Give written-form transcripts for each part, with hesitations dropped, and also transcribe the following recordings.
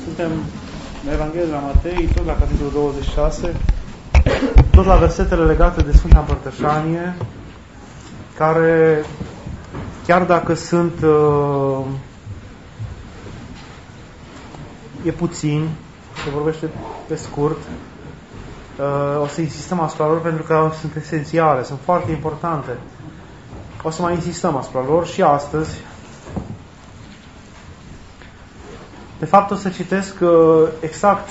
Suntem în Evanghelia la Matei, tot la capitolul 26, tot la versetele legate de Sfânta Împărtășanie, care, chiar dacă sunt e puțin, se vorbește pe scurt, o să insistăm asupra lor pentru că sunt esențiale, sunt foarte importante. O să mai insistăm asupra lor și astăzi. De fapt, o să citesc exact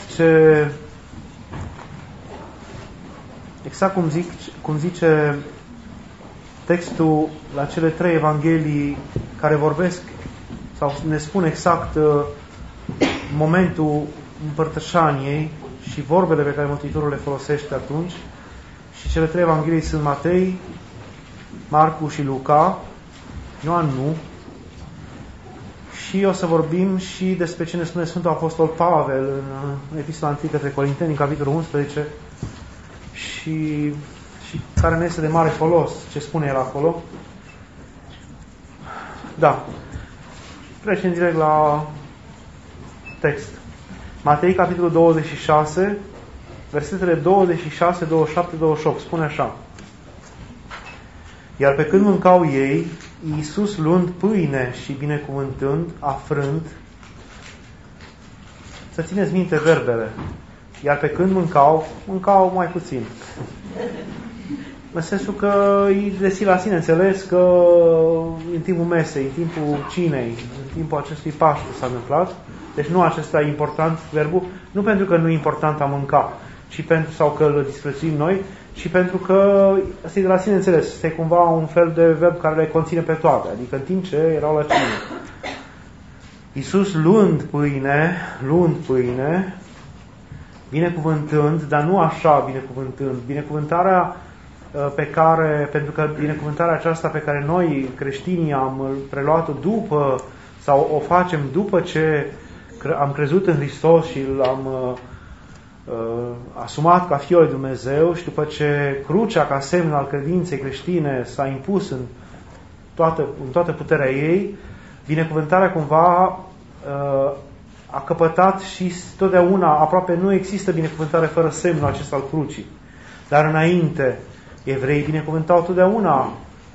cum zice textul la cele 3 evanghelii care vorbesc sau ne spun exact momentul împărtășaniei și vorbele pe care Mântuitorul le folosește atunci. Și cele 3 evanghelii sunt Matei, Marcu și Luca. Ioan nu. Și o să vorbim și despre ce ne spune Sfântul Apostol Pavel în Epistola 1 către Corinteni, în capitolul 11, și care ne este de mare folos, ce spune el acolo. Da. Trecem direct la text. Matei, capitolul 26, versetele 26, 27, 28, spune așa. Iar pe când mâncau ei, Iisus, luând pâine și binecuvântând, afrând, să țineți minte verbele, iar pe când mâncau mai puțin. În sensul că e de la sine înțeles că în timpul mesei, în timpul cinei, în timpul acestui Paște s-a întâmplat. Deci nu acesta e important verbul, nu pentru că nu e important a mânca, sau că îl disprețuim noi, ci pentru că asta e de la sine înțeles. Este cumva un fel de verb care le conține pe toate. Adică în timp ce erau la cină. Iisus luând pâine, binecuvântând, dar nu așa binecuvântând. Binecuvântarea pentru că binecuvântarea aceasta pe care noi, creștinii, am preluat-o după, sau o facem după ce am crezut în Hristos și l-am asumat ca Fiul lui Dumnezeu și după ce crucea ca semn al credinței creștine s-a impus în toată puterea ei, binecuvântarea cumva a căpătat și totdeauna, aproape nu există binecuvântare fără semnul acesta al crucii. Dar înainte, evreii binecuvântau totdeauna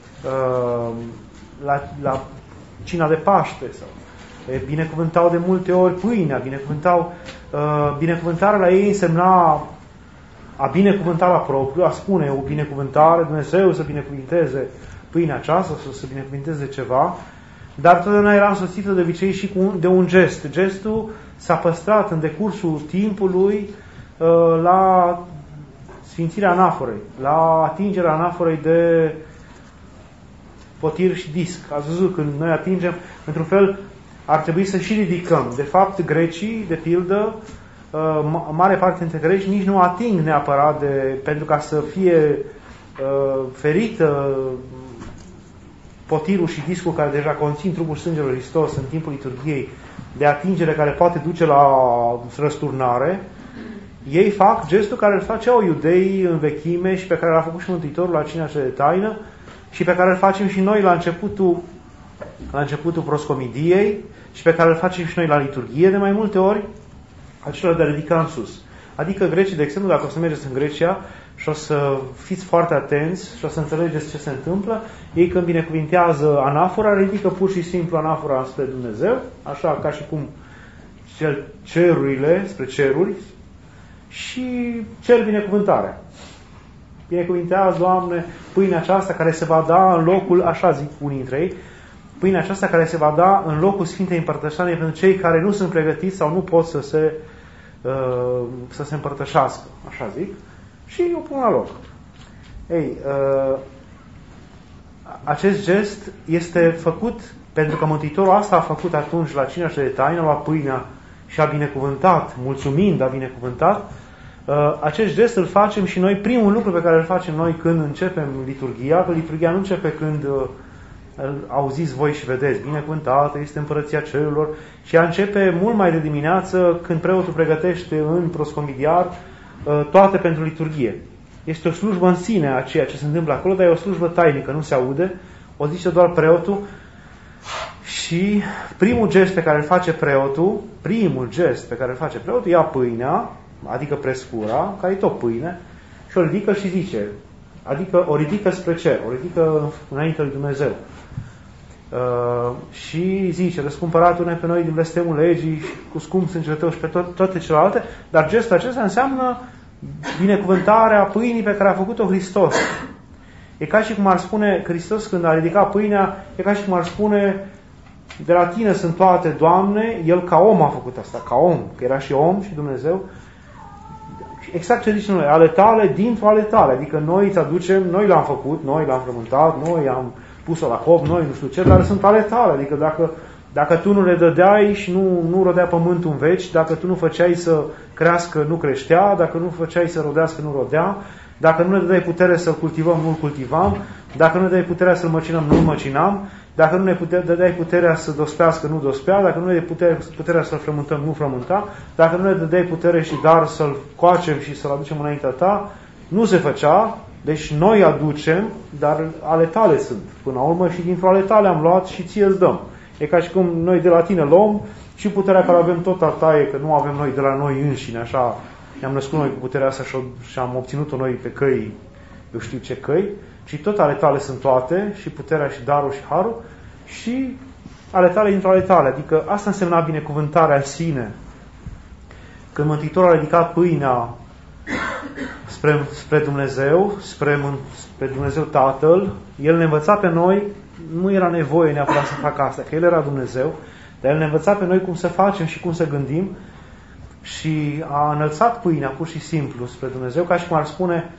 la cina de Paște sau binecuvântau de multe ori pâinea, binecuvântarea la ei însemna a binecuvânta la propriu, a spune o binecuvântare, Dumnezeu să binecuvinteze pâinea aceasta, să binecuvinteze ceva, dar totdeauna era însoțită de obicei și de un gest. Gestul s-a păstrat în decursul timpului la sfințirea anaforei, la atingerea anaforei de potir și disc. Ați văzut, când noi atingem, într-un fel, ar trebui să și ridicăm. De fapt, grecii, de pildă, mare parte dintre greci nici nu ating neapărat pentru ca să fie ferită potirul și discul care deja conțin trupul și sângele lui Hristos în timpul liturghiei, de atingere care poate duce la răsturnare. Ei fac gestul care îl faceau iudeii în vechime și pe care l-a făcut și Mântuitorul la cina de taină și pe care îl facem și noi la începutul proscomidiei și pe care îl facem și noi la liturghie de mai multe ori, acela de a ridica în sus. Adică grecii, de exemplu, dacă o să mergeți în Grecia și o să fiți foarte atenți și o să înțelegeți ce se întâmplă, ei când binecuvintează anafora, ridică pur și simplu anafora spre Dumnezeu, așa ca și cum cerurile spre ceruri, și cer binecuvântarea. Binecuvintează, Doamne, pâinea aceasta care se va da în locul, așa zic unii dintre ei, pâinea aceasta care se va da în locul Sfintei Împărtășanii pentru cei care nu sunt pregătiți sau nu pot să se împărtășească, așa zic, și o pun la loc. Ei, acest gest este făcut pentru că Mântuitorul asta a făcut atunci la cina de taină, la pâinea și a binecuvântat, mulțumind, a binecuvântat. Acest gest îl facem și noi, primul lucru pe care îl facem noi când începem liturghia, că liturghia nu începe când auziți voi și vedeți, binecuvântată este împărăția cerurilor, și ea începe mult mai de dimineață când preotul pregătește în proscomidiar toate pentru liturghie. Este o slujbă în sine a ceea ce se întâmplă acolo, dar e o slujbă tainică, nu se aude, o zice doar preotul. Și Și primul gest pe care îl face preotul, ia pâinea, adică prescura, care e tot pâine, și o ridică și zice, adică o ridică spre cer, o ridică înainte lui Dumnezeu. Și zice, răscumpăratul-ne pe noi din blestemul legii și cu scump sângele tău și pe toate celelalte, dar gestul acesta înseamnă binecuvântarea pâinii pe care a făcut-o Hristos. E ca și cum ar spune Hristos când a ridicat pâinea, e ca și cum ar spune, de la tine sunt toate, Doamne, El ca om a făcut asta, ca om, că era și om și Dumnezeu. Exact ce zicem noi, ale tale dintr-o ale tale, adică noi îți aducem, noi l-am făcut, noi l-am frământat, noi am pus-o la cop, noi nu știu ce, dar sunt ale tale, adică dacă tu nu le dădeai și nu rodea pământul în veci, dacă tu nu făceai să crească, nu creștea, dacă nu făceai să rodească, nu rodea, dacă nu ne dădeai putere să-l cultivăm, nu-l cultivam, dacă nu ne dădeai puterea să-l măcinăm, nu-l măcinam, dacă nu ne dădeai puterea să dospească, nu dospea, dacă nu ne dădeai puterea să-l frământăm, nu frământa, dacă nu ne dădeai putere și dar să-l coacem și să-l aducem înaintea ta, nu se făcea, deci noi aducem, dar ale tale sunt până la urmă și dintr-o ale tale am luat și ție îți dăm. E ca și cum noi de la tine luăm și puterea care avem tot a ta e că nu avem noi de la noi înșine, așa ne-am născut noi cu puterea asta și am obținut-o noi pe căi, eu știu ce căi, ci tot ale tale sunt toate, și puterea și darul și harul, și ale tale dintr-o ale tale. Adică asta însemna binecuvântarea în sine. Când Mântuitorul a ridicat pâinea spre Dumnezeu, spre Dumnezeu Tatăl, El ne învăța pe noi, nu era nevoie neapărat să facă asta, că El era Dumnezeu, dar El ne învăța pe noi cum să facem și cum să gândim, și a înălțat pâinea pur și simplu spre Dumnezeu, ca și cum ar spune,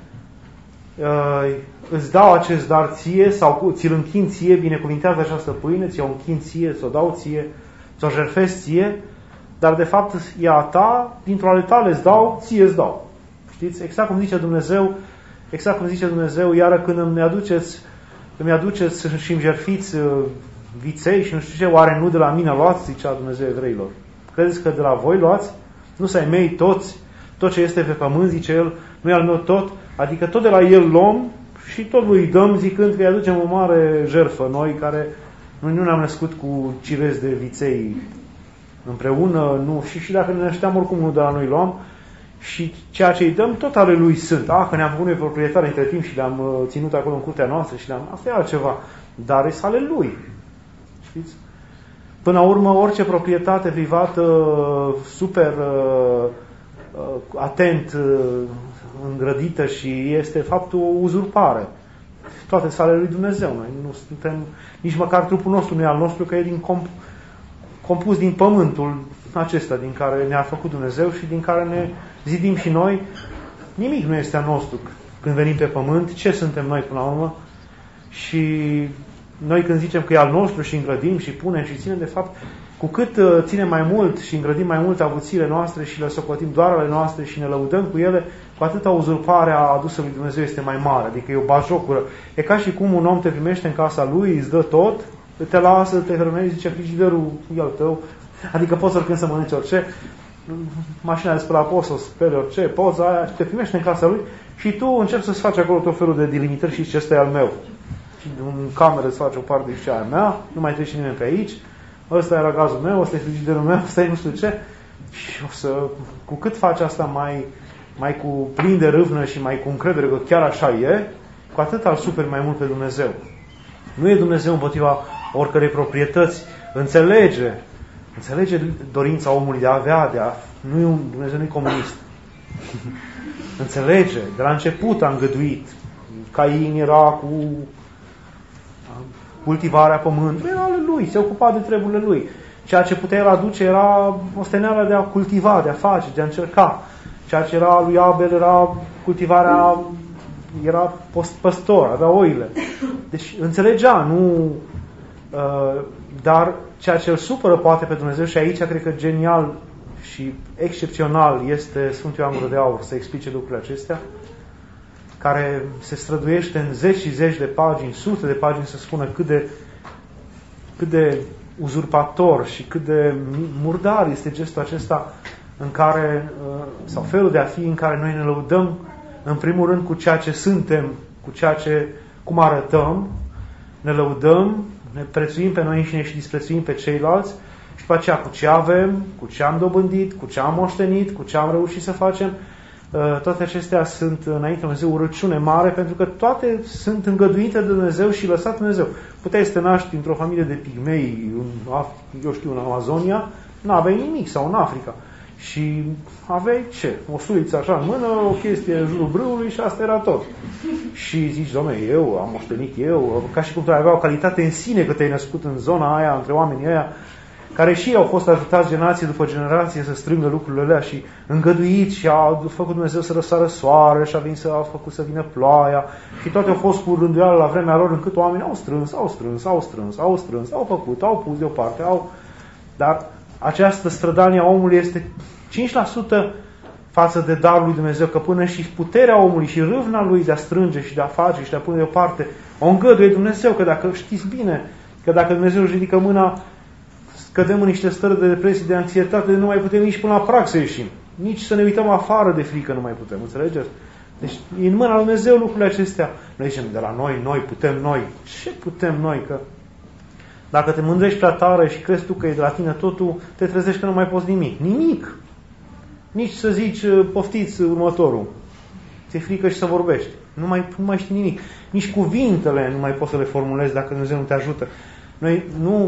îți dau acest dar ție, sau ți-l închin ție, binecuvintează această pâine, ți-o închin ție, ți-o dau ție, ți-o jertfesc ție, dar de fapt e a ta, dintr-o ale tale îți dau, ție îți dau. Știți? Exact cum zice Dumnezeu, iară când îmi aduceți și îmi jertfiți viței și nu știu ce, oare nu de la mine luați, zicea Dumnezeu evreilor. Credeți că de la voi luați? Nu să ai mei toți, tot ce este pe pământ, zice El, nu e al meu tot, adică tot de la El luăm și tot lui dăm, zicând că îi aducem o mare jertfă, noi care nu ne-am născut cu cirezi de viței împreună, nu, și dacă ne nășteam oricum nu de la noi luam, și ceea ce îi dăm tot ale Lui sunt. Că ne-am făcut noi proprietari între timp și le-am ținut acolo în curtea noastră și asta e altceva, dar e ale Lui. Știți? Până la urmă, orice proprietate privată super atent îngrădită și este fapt o uzurpare. Toate sale lui Dumnezeu. Noi nu suntem, nici măcar trupul nostru nu e al nostru, că e compus din pământul acesta din care ne-a făcut Dumnezeu și din care ne zidim și noi. Nimic nu este al nostru când venim pe pământ. Ce suntem noi până la urmă? Și noi când zicem că e al nostru și îngrădim și punem și ținem, de fapt, cu cât ținem mai mult și îngrădim mai mult avuțiile noastre și le socotim doar ale noastre și ne lăudăm cu ele, cu atâta uzurparea adusă lui Dumnezeu este mai mare. Adică e o bajocură. E ca și cum un om te primește în casa lui, îți dă tot, te lasă, te hrănești, zice, frigiderul e al tău. Adică poți oricând să mănânci orice, mașina de spălat poți să speli orice, poza aia, și te primește în casa lui și tu începi să-ți faci acolo tot felul de delimitări și ce ăsta e al meu. Și în cameră îți faci o parte și aia mea, nu mai trece nimeni pe aici, ăsta e răgazul meu, ăsta e frigiderul meu, ăsta e nu știu ce. Și cu cât faci asta mai cu plin de râvnă și mai cu încredere că chiar așa e, cu atât îl superi mai mult pe Dumnezeu. Nu e Dumnezeu împotriva oricărei proprietăți. Înțelege dorința omului de a avea, Dumnezeu nu e comunist. Înțelege, de la început a îngăduit. Cain era cu cultivarea pământului, era ale lui, se ocupa de treburile lui. Ceea ce putea el aduce era osteneala de a cultiva, de a face, de a încerca. Ceea ce era lui Abel era cultivarea, era păstor, avea oile. Deci înțelegea, dar ceea ce îl supără poate pe Dumnezeu, și aici cred că genial și excepțional este Sfântul Ioan Gură de Aur să explice lucrurile acestea, care se străduiește în zeci și zeci de pagini, sute de pagini să spună cât de uzurpator și cât de murdar este gestul acesta în care, sau felul de a fi în care noi ne lăudăm în primul rând cu ceea ce suntem, cum arătăm, ne lăudăm, ne prețuim pe noi înșine și disprețuim pe ceilalți și după aceea cu ce avem, cu ce am dobândit, cu ce am moștenit, cu ce am reușit să facem, toate acestea sunt înainte de Dumnezeu urăciune mare, pentru că toate sunt îngăduite de Dumnezeu și lăsate Dumnezeu. Puteai să te naști într-o familie de pigmei, în Amazonia, n-aveai nimic, sau în Africa. Și aveai ce? O suliță așa în mână, o chestie în jurul brâului și asta era tot. Și zici, Doamne, eu am moștenit eu, ca și cum tu avea o calitate în sine că te-ai născut în zona aia, între oamenii aia, care și au fost ajutați generație după generație să strângă lucrurile alea și îngăduiți și a făcut Dumnezeu să răsară soare și a făcut să vină ploaia și toate au fost cu rânduială la vremea lor, încât oamenii au făcut, au pus deoparte, dar această strădanie a omului este 5% față de darul lui Dumnezeu, că până și puterea omului și râvna lui de a strânge și de a face și de a pune deoparte o îngăduie Dumnezeu, că dacă știți bine, că dacă Dumnezeu își ridică mâna, cădem în niște stări de depresie, de anxietate, nu mai putem nici până la prag să ieșim. Nici să ne uităm afară de frică nu mai putem, înțelegeți? Deci e în mâna lui Dumnezeu lucrurile acestea. Noi zicem, de la noi putem noi. Ce putem noi? Că dacă te mândrești prea tare și crezi tu că e de la tine totul, te trezești că nu mai poți nimic. Nimic! Nici să zici, poftiți următorul. Ți-e frică și să vorbești. Nu mai știi nimic. Nici cuvintele nu mai poți să le formulezi dacă Dumnezeu nu te ajută. Noi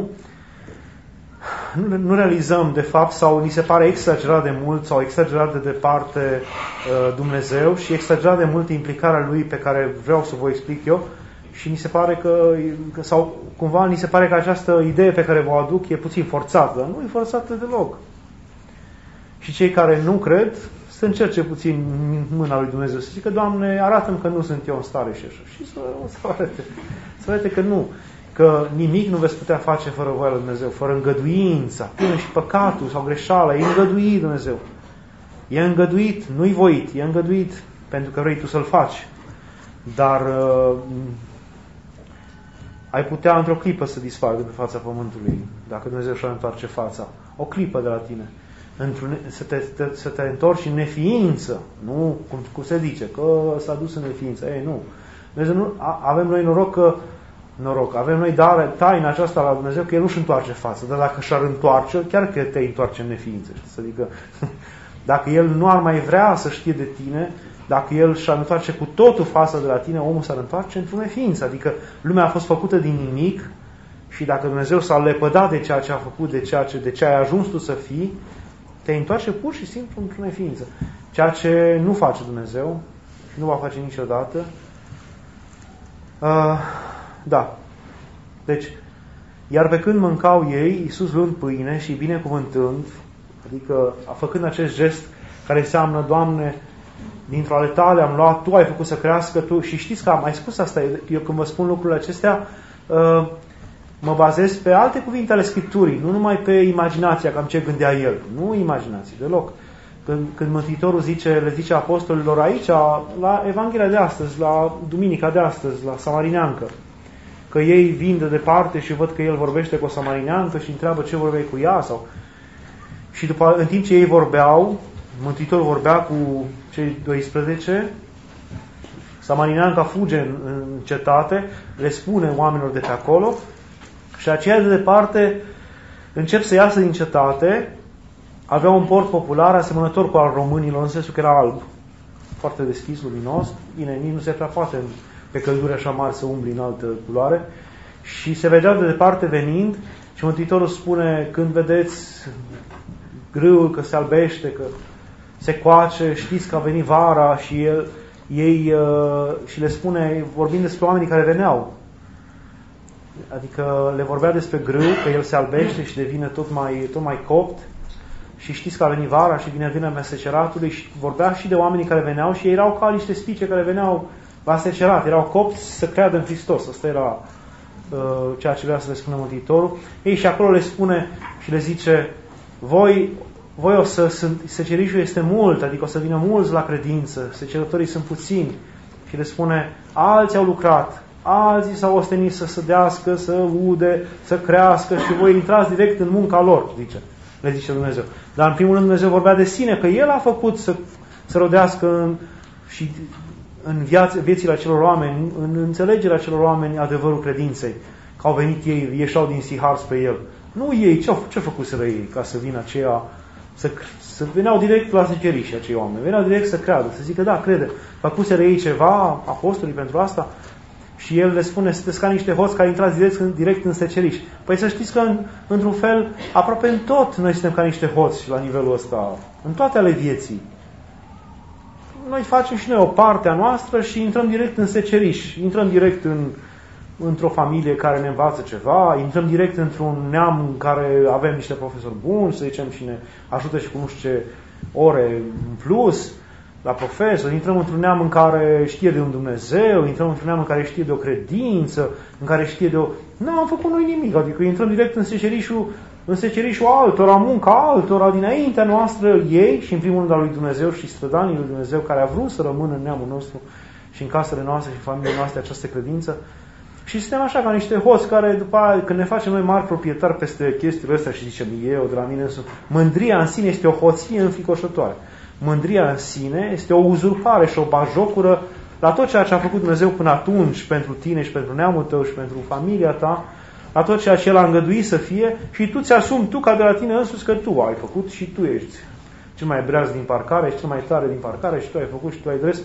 nu realizăm de fapt, sau ni se pare exagerat de mult sau exagerat de departe Dumnezeu și exagerat de mult implicarea Lui pe care vreau să vă explic eu și ni se pare sau cumva ni se pare că această idee pe care vă aduc e puțin forțată, dar nu e forțată deloc. Și cei care nu cred să încerce puțin mâna lui Dumnezeu, să zică, Doamne, arată-mi că nu sunt eu în stare și așa. Și să arate că nu. Că nimic nu veți putea face fără voia lui Dumnezeu, fără îngăduința, până și păcatul sau greșeala, e îngăduit Dumnezeu. E îngăduit, nu-i voit, e îngăduit pentru că vrei tu să-l faci. Dar ai putea într-o clipă să dispară de pe fața pământului, dacă Dumnezeu și-ar întoarce fața. O clipă de la tine. Să te întorci în neființă, nu cum se zice, că s-a dus în neființă. Ei, nu. Dumnezeu nu. Avem noi noroc. Avem noi taina aceasta la Dumnezeu că El nu-și întoarce fața, dar dacă și-ar întoarce, chiar că te întoarce în neființă. Adică, dacă El nu ar mai vrea să știe de tine, dacă El și-ar întoarce cu totul fața de la tine, omul s-ar întoarce într-o neființă. Adică lumea a fost făcută din nimic și dacă Dumnezeu s-a lepădat de ceea ce a făcut, de ce ai ajuns tu să fii, te întoarce pur și simplu într-o neființă. Ceea ce nu face Dumnezeu și nu va face niciodată. Da. Deci, iar pe când mâncau ei, Iisus luând pâine și binecuvântând, adică făcând acest gest care înseamnă, Doamne, dintr-o ale Tale am luat, Tu ai făcut să crească, Tu, și știți că am mai spus asta, eu când vă spun lucrurile acestea, mă bazez pe alte cuvinte ale Scripturii, nu numai pe imaginația, cam ce gândea El. Nu imaginație, deloc. Când Mântuitorul le zice apostolilor aici, la Evanghelia de astăzi, la Duminica de astăzi, la Samarineancă, că ei vin de departe și văd că El vorbește cu o samarineancă și întreabă ce vorbeai cu ea. Și în timp ce ei vorbeau, Mântuitorul vorbea cu cei 12, samarineanca fuge în cetate, le spune oamenilor de pe acolo și aceia de departe încep să iasă din cetate. Avea un port popular asemănător cu al românilor, în sensul că era alb, foarte deschis, luminos. Bine, nici nu se prea poate pe călduri așa mari să umbli în altă culoare. Și se vedea de departe venind și Mântuitorul spune, când vedeți grâul că se albește, că se coace, știți că a venit vara, și și le spune, vorbind despre oamenii care veneau. Adică le vorbea despre grâu, că el se albește și devine tot mai copt. Și știți că a venit vara și vine vremea seceratului, și vorbea și de oamenii care veneau și erau ca niște spice care veneau la secerat, erau copți să creadă în Hristos. Asta era ceea ce vrea să le spună Mântuitorul. Ei, și acolo le spune și le zice, voi o să secerișul este mult, adică o să vină mulți la credință, secerătorii sunt puțini. Și le spune, alții au lucrat, alții s-au ostenit să sădească, să ude, să crească și voi intrați direct în munca lor, le zice Dumnezeu. Dar în primul rând Dumnezeu vorbea de sine, că El a făcut să rodească în viețile acelor oameni, în înțelegerea acelor oameni adevărul credinței. că au venit ei, ieșeau din Sihar spre el. Nu ei, ce făcuseră ei ca să vină aceea, să veneau direct la seceriș acei oameni, veneau direct să creadă, să zică, da, crede, făcuseră ei ceva, apostolii pentru asta? Și el le spune, sunteți ca niște hoți care intrați direct în seceriș. Păi să știți că, într-un fel, aproape în tot noi suntem ca niște hoți la nivelul ăsta, în toate ale vieții. Noi facem și noi o parte a noastră și intrăm direct în seceriș, intrăm direct într-o familie care ne învață ceva, intrăm direct într-un neam în care avem niște profesori buni, să zicem, și ne ajută și cu nu știu ce ore în plus la profesor, intrăm într-un neam în care știe de un Dumnezeu, intrăm într-un neam în care știe de o credință, în care știe de o... Nu am făcut noi nimic, adică intrăm direct în secerișul altora, munca altora, dinaintea noastră, ei și în primul rând al lui Dumnezeu și strădanii lui Dumnezeu care a vrut să rămână în neamul nostru și în casele noastre și în familiile noastre această credință. Și suntem așa ca niște hoți care, după aia, când ne facem noi mari proprietari peste chestiile astea și zicem eu de la mine, mândria în sine este o hoție înfricoșătoare. Mândria în sine este o uzurpare și o bajocură la tot ceea ce a făcut Dumnezeu până atunci pentru tine și pentru neamul tău și pentru familia ta, la tot ceea ce El a îngăduit să fie și tu ți-asumi tu ca de la tine însuți că tu ai făcut și tu ești cel mai breaz din parcare și cel mai tare din parcare și tu ai făcut și tu ai dres.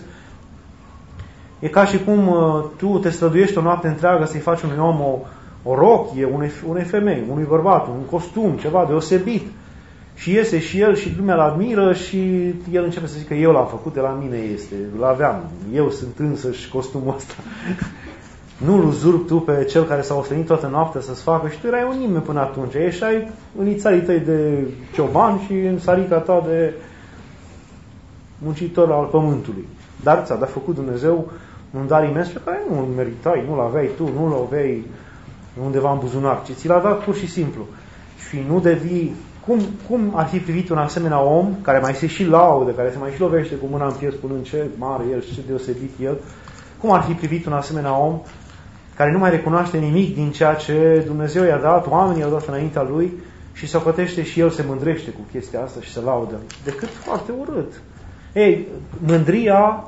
E ca și cum tu te străduiești o noapte întreagă să-i faci unui om o rochie, unei femei, unui bărbat, un costum, ceva deosebit. Și iese și el și lumea l-admiră și el începe să zică eu l-am făcut, de la mine este, l-aveam, eu sunt însăși costumul ăsta. Nu-l uzurpi tu pe cel care s-a ostenit toată noaptea să-ți facă și tu erai un nimeni până atunci. Ieșai în ițarii tăi de cioban și în sarica ta de muncitor al pământului. Dar ți-a dat făcut Dumnezeu un dar imens pe care nu-l meritai, nu-l aveai tu, nu-l aveai undeva în buzunar, ci ți l-a dat pur și simplu. Și nu devii... Cum ar fi privit un asemenea om, care mai se și laudă, care se mai și lovește cu mâna în piept spunând ce mare el și ce deosebit el, cum ar fi privit un asemenea om care nu mai recunoaște nimic din ceea ce Dumnezeu i-a dat, oamenii i-au dat înaintea lui și se ocotește și el se mândrește cu chestia asta și se laudă, decât foarte urât. Ei, mândria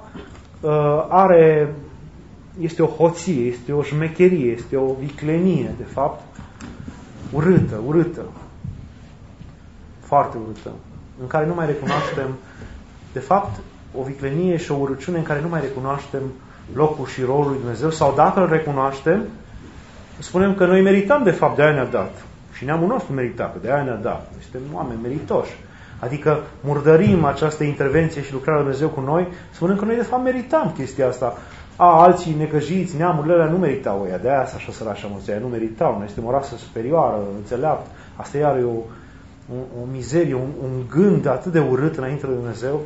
este o hoție, este o șmecherie, este o viclenie, de fapt, urâtă. Foarte urâtă, în care nu mai recunoaștem, de fapt, o viclenie și o urăciune în care nu mai recunoaștem locul și rolul lui Dumnezeu, sau dacă îl recunoaștem, spunem că noi merităm, de fapt, de-aia ne-a dat. Și neamul nostru merita, că de-aia ne-a dat. Noi suntem oameni meritoși. Adică murdărim această intervenție și lucrarea lui Dumnezeu cu noi, spunând că noi, de fapt, meritam chestia asta. Alții necăjiți, neamurile alea nu meritau ăia, de-aia sunt așa sărași amorți, nu meritau. Noi suntem o rasă superioară, înțeleaptă. Asta iar e o mizerie, un gând atât de urât înainte de Dumnezeu.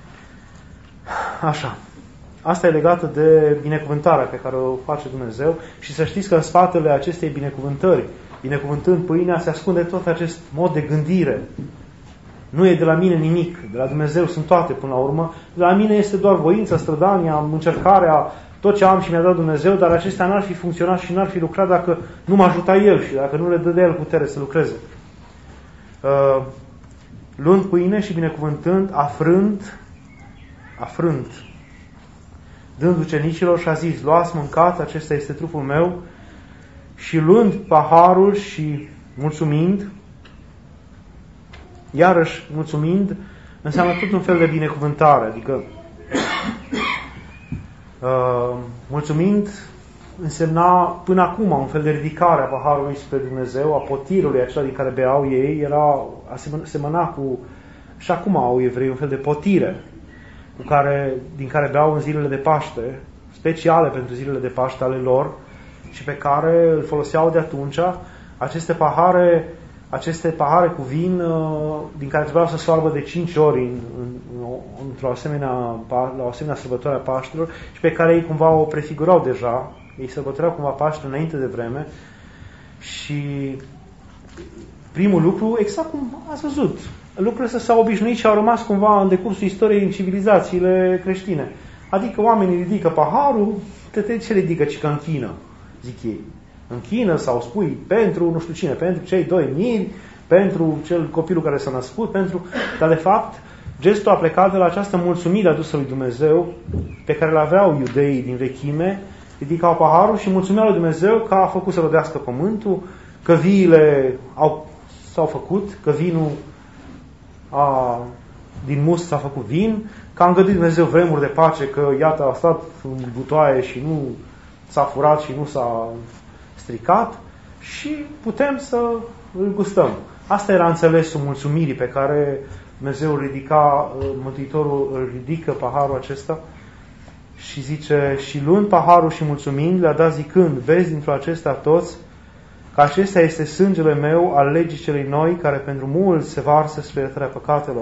Așa. Asta e legată de binecuvântarea pe care o face Dumnezeu și să știți că în spatele acestei binecuvântări, binecuvântând pâinea, se ascunde tot acest mod de gândire. Nu e de la mine nimic, de la Dumnezeu sunt toate până la urmă, de la mine este doar voința, strădania, încercarea, tot ce am și mi-a dat Dumnezeu, dar acestea n-ar fi funcționat și n-ar fi lucrat dacă nu mă ajuta El și dacă nu le dădea El putere să lucreze. Luând pâine și binecuvântând, afrând, dând ucenicilor și a zis, luați, mâncați, acesta este trupul meu, și luând paharul și mulțumind, iarăși mulțumind, înseamnă tot un fel de binecuvântare, adică mulțumind însemna până acum un fel de ridicare a paharului spre Dumnezeu, a potirului acela din care beau ei, semăna cu, și acum au evrei, un fel de potire din care beau în zilele de Paște, speciale pentru zilele de Paște ale lor și pe care îl foloseau de atunci aceste pahare cu vin din care trebuiau să soarbă de 5 ori la o asemenea sărbătoare a Paștelor și pe care ei cumva o prefigurau deja. Ei sărbătoreau cumva Paștele înainte de vreme și primul lucru, exact cum ați văzut, lucrurile astea s-au obișnuit și au rămas cumva în decursul istoriei în civilizațiile creștine. Adică oamenii ridică paharul, ce ridică, ci că închină, zic ei. Închină sau spui pentru nu știu cine, pentru cei 2 miri, pentru copilul care s-a născut, dar de fapt gestul a plecat de la această mulțumire adusă lui Dumnezeu pe care le aveau iudeii din vechime ridicau paharul și mulțumeau lui Dumnezeu că a făcut să rodească pământul, că viile s-au făcut, că vinul din must s-a făcut vin, că a îngăduit Dumnezeu vremuri de pace, că iată a stat în butoaie și nu s-a furat și nu s-a stricat și putem să îl gustăm. Asta era înțelesul mulțumirii pe care Dumnezeu îl ridica, Mântuitorul îl ridică paharul acesta și zice, și luând paharul și mulțumind, le-a dat zicând, vezi dintr-o acestea toți, că acesta este sângele meu al legii celei noi, care pentru mulți se varsă spre iertarea păcatelor.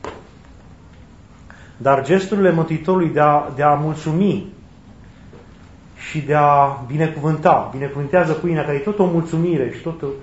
Dar gesturile Mântuitorului de a mulțumi și de a binecuvânta, binecuvântează pâinea, care e tot o mulțumire și tot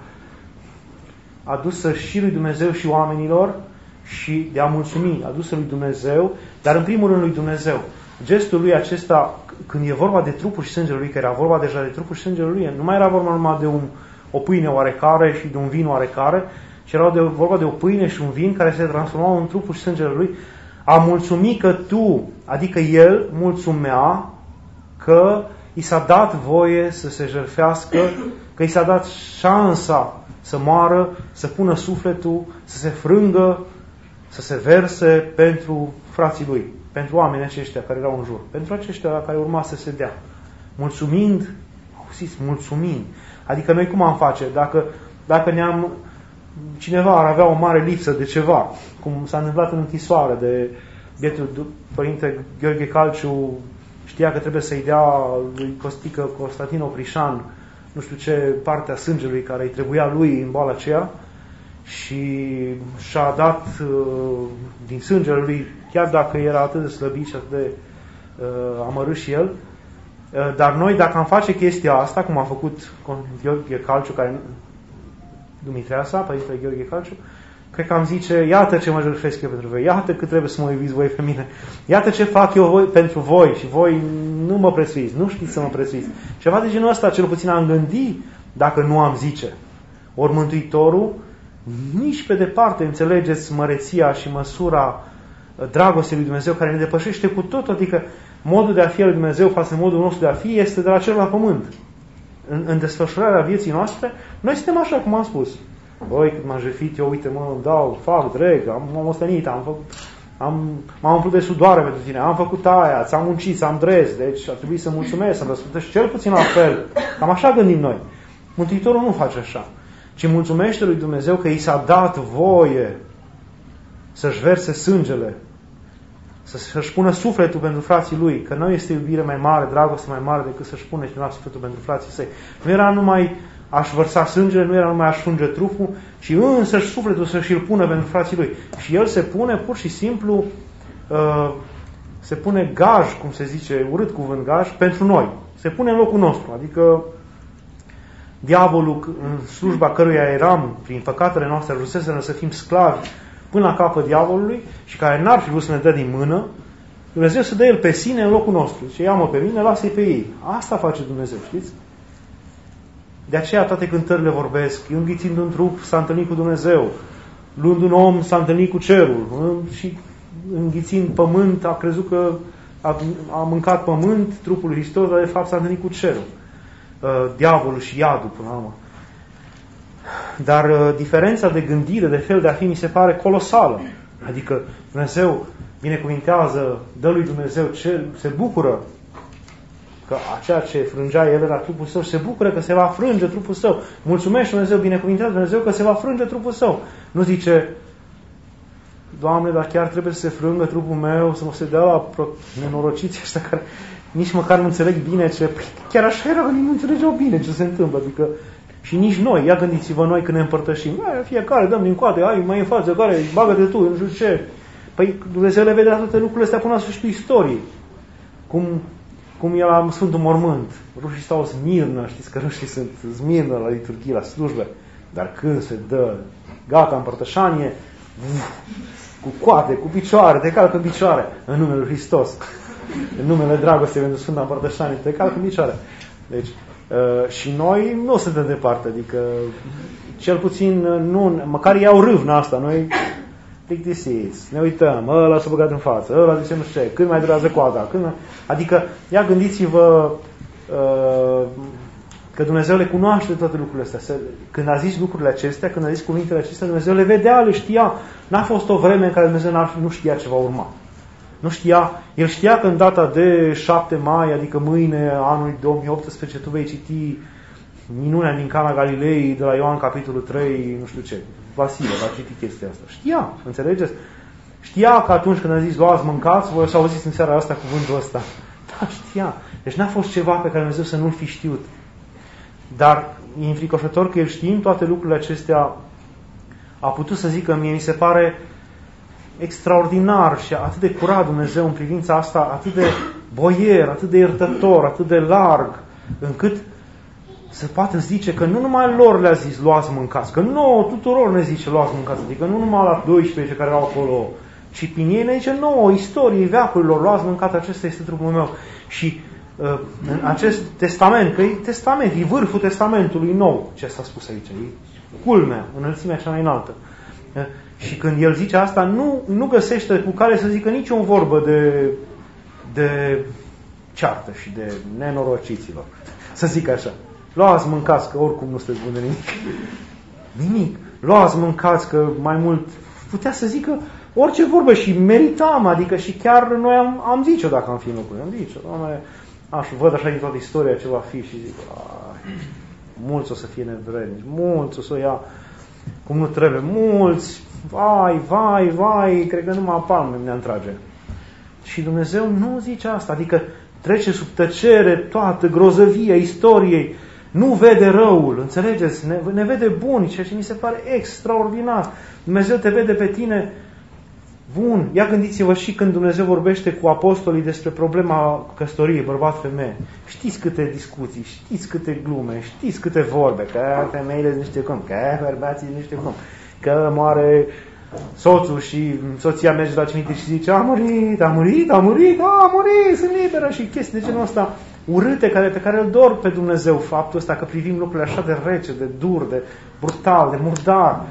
adusă și lui Dumnezeu și oamenilor, și de a mulțumi, adusă lui Dumnezeu, dar în primul rând lui Dumnezeu. Gestul lui acesta, când e vorba de trupul și sângele lui, că era vorba deja de trupul și sângele lui, nu mai era vorba numai de o pâine oarecare și de un vin oarecare, ci era vorba de o pâine și un vin care se transformau în trupul și sângele lui. A mulțumi că tu, adică el mulțumea că i s-a dat voie să se jertfească, că i s-a dat șansa să moară, să pună sufletul, să se frângă, să se verse pentru frații lui, pentru oamenii aceștia care erau în jur, pentru aceștia care urma să se dea. Mulțumind, auziți, mulțumind. Adică noi cum am face? Dacă cineva ar avea o mare lipsă de ceva, cum s-a întâmplat în închisoare de bietul Părinte Gheorghe Calciu, știa că trebuie să-i dea lui Costică Constantin Oprișan nu știu ce parte a sângelui care îi trebuia lui în boala aceea și și-a dat din sângele lui, chiar dacă era atât de slăbit și atât de amărât și el. Dar noi, dacă am face chestia asta, cum a făcut Gheorghe Calciu, care Dumitreasa, Părintele Gheorghe Calciu, cred că am zice, iată ce mă jertfesc eu pentru voi, iată cât trebuie să mă iubiți voi pe mine, iată ce fac eu pentru voi și voi nu mă prețuiți, nu știți să mă prețuiți. Ceva de genul ăsta, cel puțin am gândit, dacă nu am zice. Ori Mântuitorul, nici pe departe înțelegeți măreția și măsura dragostei lui Dumnezeu care ne depășește cu totul, adică modul de a fi al lui Dumnezeu față de modul nostru de a fi este de la cel la pământ. În desfășurarea vieții noastre, noi suntem așa cum am spus. Băi, cât m-am jertfit, eu uite, mă dau, fac dreg, m-am ostenit, m-am umplut de sudoare pentru tine, am făcut aia, ți-am muncit, ți-am dres, deci ar trebui să mulțumesc, să-mi răspundești cel puțin la fel. Cam așa gândim noi. Mântuitorul nu face așa, ci mulțumește lui Dumnezeu că i s-a dat voie să-și verse sângele, să-și pună sufletul pentru frații lui, că nu este iubire mai mare, dragoste mai mare decât să-și pune cineva sufletul pentru frații săi. Nu era numai a-și vărsa sângele, nu era numai a-și frânge trupul, ci însăși sufletul să-și îl pună pentru frații lui. Și el se pune pur și simplu, se pune gaj, cum se zice, urât cuvânt gaj, pentru noi. Se pune în locul nostru. Adică diavolul, în slujba căruia eram, prin păcatele noastre, ajunsesem să fim sclavi până la capăt diavolului și care n-ar fi vrut să ne dea din mână, Dumnezeu să dă el pe sine în locul nostru. Și ia-mă pe mine, lasă-i pe ei. Asta face Dumnezeu, știți? De aceea toate cântările vorbesc, înghițind un trup s-a întâlnit cu Dumnezeu, luând un om s-a întâlnit cu cerul și înghițind pământ a crezut că a mâncat pământ, trupul lui Hristos, dar de fapt s-a întâlnit cu cerul. Diavolul și iadul până la urmă. Dar diferența de gândire, de fel de a fi, mi se pare colosală. Adică Dumnezeu binecuvintează, dă lui Dumnezeu se bucură că a ceea ce frângea el era trupul său și se bucură că se va frânge trupul său. Mulțumește Dumnezeu, binecuvintează Dumnezeu că se va frânge trupul său. Nu zice, Doamne, dar chiar trebuie să se frângă trupul meu, să mă se dea la nenorociții ăștia care nici măcar nu înțeleg bine ce... Chiar așa era, nu înțelegeau bine ce se întâmplă. Adică, și nici noi, ia gândiți-vă noi când ne împărtășim. Fiecare dăm din coate, ai mai în față, care bagă-te tu, nu știu ce. Păi Dumnezeu le vede toate lucrurile astea până la sfârșitul istoriei. Cum e la Sfântul Mormânt. Rușii stau Smirnă, știți că rușii sunt Smirnă la liturghie, la slujbe. Dar când se dă gata împărtășanie, cu coate, cu picioare, te calcă în picioare, în numele lui Hristos. În numele dragostei pentru Sfânta Împărtășanie, te calcă în picioare. Deci, și noi nu suntem departe, adică cel puțin nu, măcar iau râvna asta, noi plictisiți, ne uităm, ăla s-a băgat în față, ăla zice nu știu ce, când mai durează coada, adică, ia gândiți-vă că Dumnezeu le cunoaște toate lucrurile astea. Când a zis lucrurile acestea, când a zis cuvintele acestea, Dumnezeu le vedea, le știa. N-a fost o vreme în care Dumnezeu nu știa ce va urma. Nu știa. El știa că în data de 7 mai, adică mâine, anul 2018, tu vei citi minunea din Cana Galilei, de la Ioan capitolul 3, nu știu ce. Vasile va citi chestia asta. Știa, înțelegeți? Știa că atunci când a zis luați, mâncați, voi s-au auzit în seara asta cuvântul ăsta. Da, știa. Deci n-a fost ceva pe care Dumnezeu să nu-l fi știut. Dar e înfricoșător că el, știind toate lucrurile acestea, a putut să zică, mie mi se pare extraordinar și atât de curat Dumnezeu în privința asta, atât de boier, atât de iertător, atât de larg, încât să poată zice că nu numai lor le-a zis luați, mâncați, că nouă tuturor ne zice luați, mâncați, adică nu numai la 12 care erau acolo, ci prin ei ne zice nouă, istorie veacurilor, luați, mâncați, acesta este trupul meu. Și în acest testament, că e testament, e vârful testamentului nou, ce s-a spus aici, e culmea, înălțimea cea mai înaltă. Și când el zice asta, nu găsește cu care să zică nicio vorbă de ceartă și de nenorociților. Să zic așa. Luați, mâncați, că oricum nu sunteți buni de nimic. Nimic. Luați, mâncați, că mai mult... Putea să zică orice vorbă și meritam, adică și chiar noi am zis-o dacă am fi în locul. Am zis-o, Doamne, văd așa din toată istoria ce va fi și zic, mulți o să fie nevrednici, mulți o să o ia cum nu trebuie, mulți, vai, cred că numai palme ne întrage. Și Dumnezeu nu zice asta, adică trece sub tăcere toată grozăvia istoriei, nu vede răul, înțelegeți? Ne vede buni, ceea ce mi se pare extraordinar. Dumnezeu te vede pe tine bun. Ia gândiți-vă și când Dumnezeu vorbește cu apostolii despre problema căsătoriei, bărbat-femeie. Știți câte discuții, știți câte glume, știți câte vorbe, că femeile nu știu cum, că bărbații nu știu cum, că moare soțul și soția merge la cimitir și zice a murit, sunt liberă și chestii de genul ăsta urâte pe care îl dor pe Dumnezeu faptul ăsta că privim lucrurile așa de rece, de dur, de brutal, de murdar,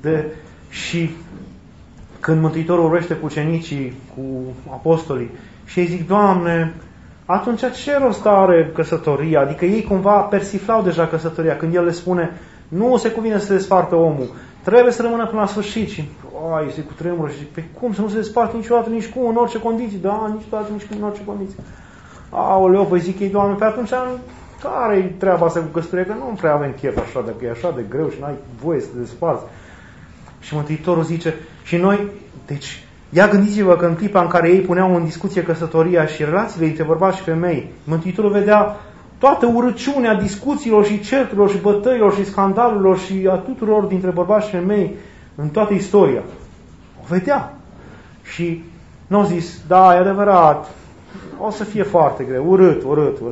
și când Mântuitorul vorbește cu ucenicii, cu apostolii și ei zic, Doamne, atunci ce rost are căsătoria? Adică ei cumva persiflau deja căsătoria când El le spune, nu se cuvine să se despartă omul, trebuie să rămână până la sfârșit. Și este cu tremur și zic, pe cum să nu se desparte niciodată, nici cum, în orice condiții? Da, niciodată, nici cum, în orice condiții. Aoleu, păi zic ei, Doamne, pe atunci care-i treaba asta cu căsătoria? Că nu prea avem chef așa, dacă e așa de greu și n-ai voie să te desparți. Și Mântuitorul zice, și noi, deci, ia gândiți-vă că în clipa în care ei puneau în discuție căsătoria și relațiile dintre bărbați și femei, Mântuitorul vedea toată urăciunea discuțiilor și certurilor și bătăilor și scandalurilor și a tuturor dintre bărbați și femei în toată istoria. O vedea. Și nu a zis, da, e adevărat, o să fie foarte greu, urât,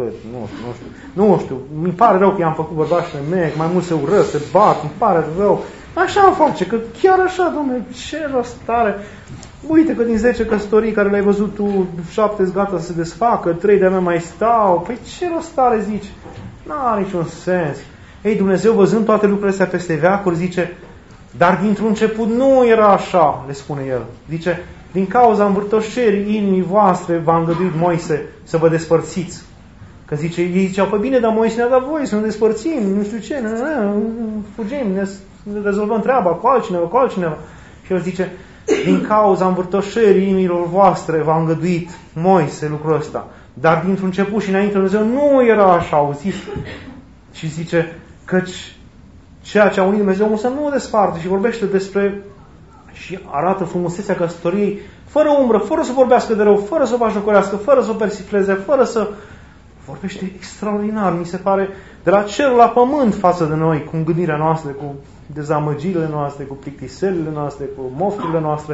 nu știu, mi pare rău că i-am făcut bărbați și femei, mai mult se urăsc, se bat, îmi pare rău. Așa îmi face, că chiar așa, Doamne, ce rost are. Uite că din 10 căsătorii care le-ai văzut tu, 7 gata să se desfacă, 3 de-a mea mai stau. Păi ce rost are, zici? N-are niciun sens. Ei, Dumnezeu, văzând toate lucrurile astea peste veacuri, zice, dar dintr-un început nu era așa, le spune El. Zice, din cauza învârtoșerii inimii voastre v-a îngăduit Moise să vă despărțiți. Că zice, ei ziceau, păi bine, dar Moise ne-a dat voie să ne despărțim, nu știu ce, fugim, ne rezolvăm treaba cu altcineva. Și El zice, din cauza învârtoșerii inimilor voastre v-a îngăduit Moise lucrul ăsta. Dar dintr-un început și înainte Dumnezeu nu era așa, auziți? Și zice, căci ceea ce a unit Dumnezeu să nu o desparte și vorbește despre și arată frumusețea căsătoriei fără umbră, fără să vorbească de rău, fără să o bajocorească, fără să o persifleze, fără să... Vorbește extraordinar, mi se pare, de la cer la pământ față de noi, cu gândirea noastră, cu dezamăgirile noastre, cu plictiselile noastre, cu mofturile noastre.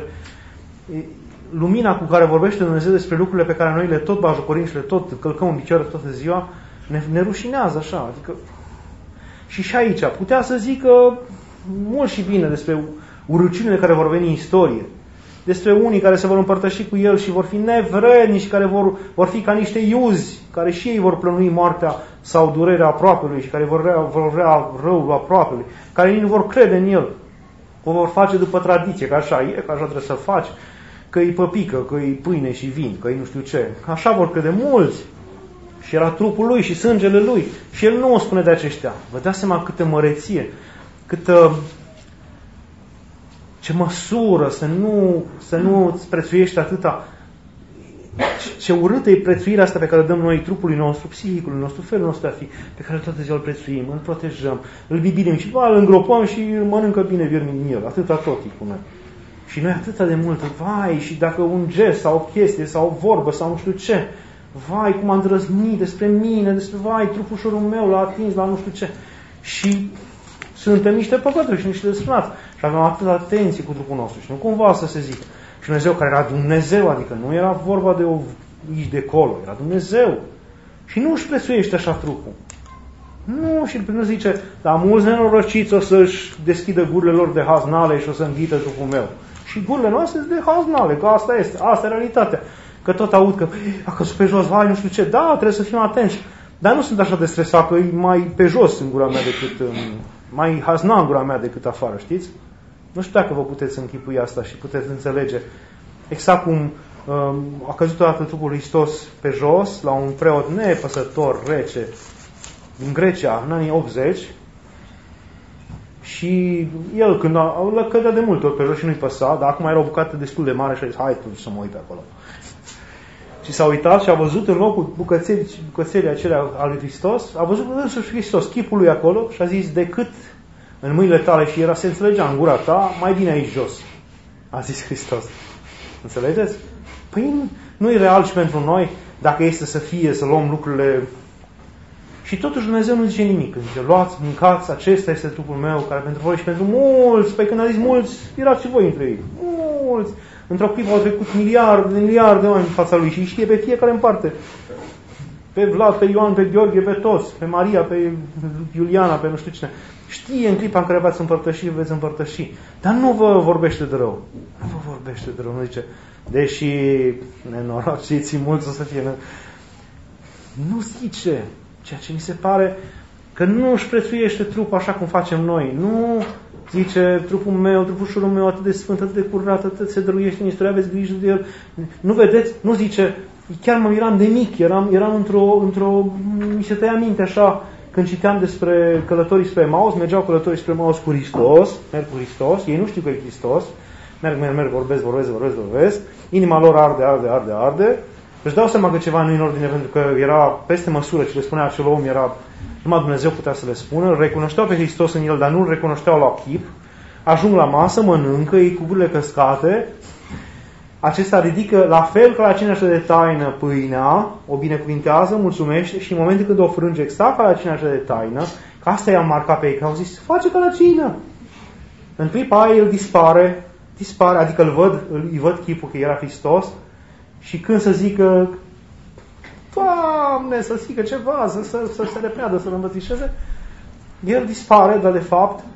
Lumina cu care vorbește Dumnezeu despre lucrurile pe care noi le tot bajocorim și le tot călcăm în picioare toată ziua, ne rușinează așa. Adică... Și aici putea să zică mult și bine despre urăciunile care vor veni în istorie, despre unii care se vor împărtăși cu El și vor fi nevrednici, care vor fi ca niște iuzi, care și ei vor plănui moartea sau durerea aproapelui și care vor vrea răul aproapelui, care nici nu vor crede în El, o vor face după tradiție, că așa e, că așa trebuie să faci, că e păpică, că e pâine și vin, că e nu știu ce. Așa vor crede mulți. Și și era trupul lui și sângele lui. Și el nu o spune de aceștia. Vă dați seama câtă măreție, ce măsură să nu îți prețuiești atâta. Ce urâtă e prețuirea asta pe care o dăm noi trupului nostru, psihicului nostru, felul nostru de a fi, pe care toată ziua îl prețuim, îl protejăm, îl bibilim și îl îngropăm și îl mănâncă bine viermii din el. Atâta tot cu noi. Și noi atâta de mult, vai, și dacă un gest sau o chestie sau o vorbă sau nu știu ce, vai, cum am îndrăznit despre mine, despre, vai, trupușorul meu l-a atins la nu știu ce. Și suntem niște păcătoși și niște desfrânați. Și avem atâta atenție cu trupul nostru. Și nu cumva să se zică. Și Dumnezeu care era Dumnezeu, adică nu era vorba de o aici de acolo, era Dumnezeu. Și nu își prețuiește așa trupul. Nu, și nu zice, dar mulți nenorociți o să-și deschidă gurile lor de haznale și o să înghită trupul meu. Și gurile noastre sunt de haznale, că asta este, asta e realitatea. Că tot aud că a căzut pe jos, vai, nu știu ce, da, trebuie să fim atenți. Dar nu sunt așa de stresat, că e mai pe jos în gura mea decât, mai hazna în gura mea decât afară, știți? Nu știu dacă vă puteți închipui asta și puteți înțelege. Exact cum a căzut odată trupul lui Hristos pe jos, la un preot nepăsător, rece, din Grecia, în anii 80, și el, când cădea de multe ori pe jos și nu-i păsa, dar acum era o bucată destul de mare și a zis, hai tu să mă uit pe acolo. Și s-a uitat și a văzut în locul bucățelii acelea al lui Hristos, a văzut însuși Hristos, chipul lui acolo și a zis, decât în mâinile tale, și era, se înțelegea în gura ta, mai bine aici jos. A zis Hristos. Înțelegeți? Păi nu e real și pentru noi, dacă este să fie, să luăm lucrurile. Și totuși Dumnezeu nu zice nimic. Zice, luați, mâncați, acesta este trupul meu, care pentru voi și pentru mulți. Păi când a zis mulți, erați și voi între ei. Mulți. Într-o clipă au trecut miliarde de oameni în fața lui și îi știe pe fiecare în parte. Pe Vlad, pe Ioan, pe Gheorghe, pe toți. Pe Maria, pe Iuliana, pe nu știu cine. Știe în clipa în care veți împărtăși. Dar nu vă vorbește de rău. Nu vă vorbește de rău. Nu zice, deși nenorociții mulți o să fie. Nu zice. Ceea ce mi se pare că nu își prețuiește trupul așa cum facem noi. Nu zice, trupul meu, trupușorul meu atât de sfânt, atât de curat, atât se dăruiește în istorie, aveți grijă de el. Nu vedeți? Nu zice, chiar mă miram de mic, eram mi se tăia minte așa, când citeam despre călătorii spre Emaus, mergeau călătorii spre Emaus cu Hristos, merg cu Hristos, ei nu știu că e Hristos, merg, vorbesc, inima lor arde, își dau seama că ceva nu e în ordine, pentru că era peste măsură ce le spunea acel om, era, numai Dumnezeu putea să le spună, îl recunoșteau pe Hristos în el, dar nu îl recunoșteau la chip, ajung la masă, mănâncă, ei cu gurile căscate, acesta ridică, la fel ca la cina de taină, pâinea, o binecuvintează, mulțumește și în momentul când o frânge exact ca la cina de taină, că asta i-a marcat pe ei, că au zis, face ca la cină. În clipa aia el dispare, adică îi văd chipul că era Hristos și când să zică, Doamne, să zică ceva, să se repede, să-l îmbățișeze, el dispare, dar de fapt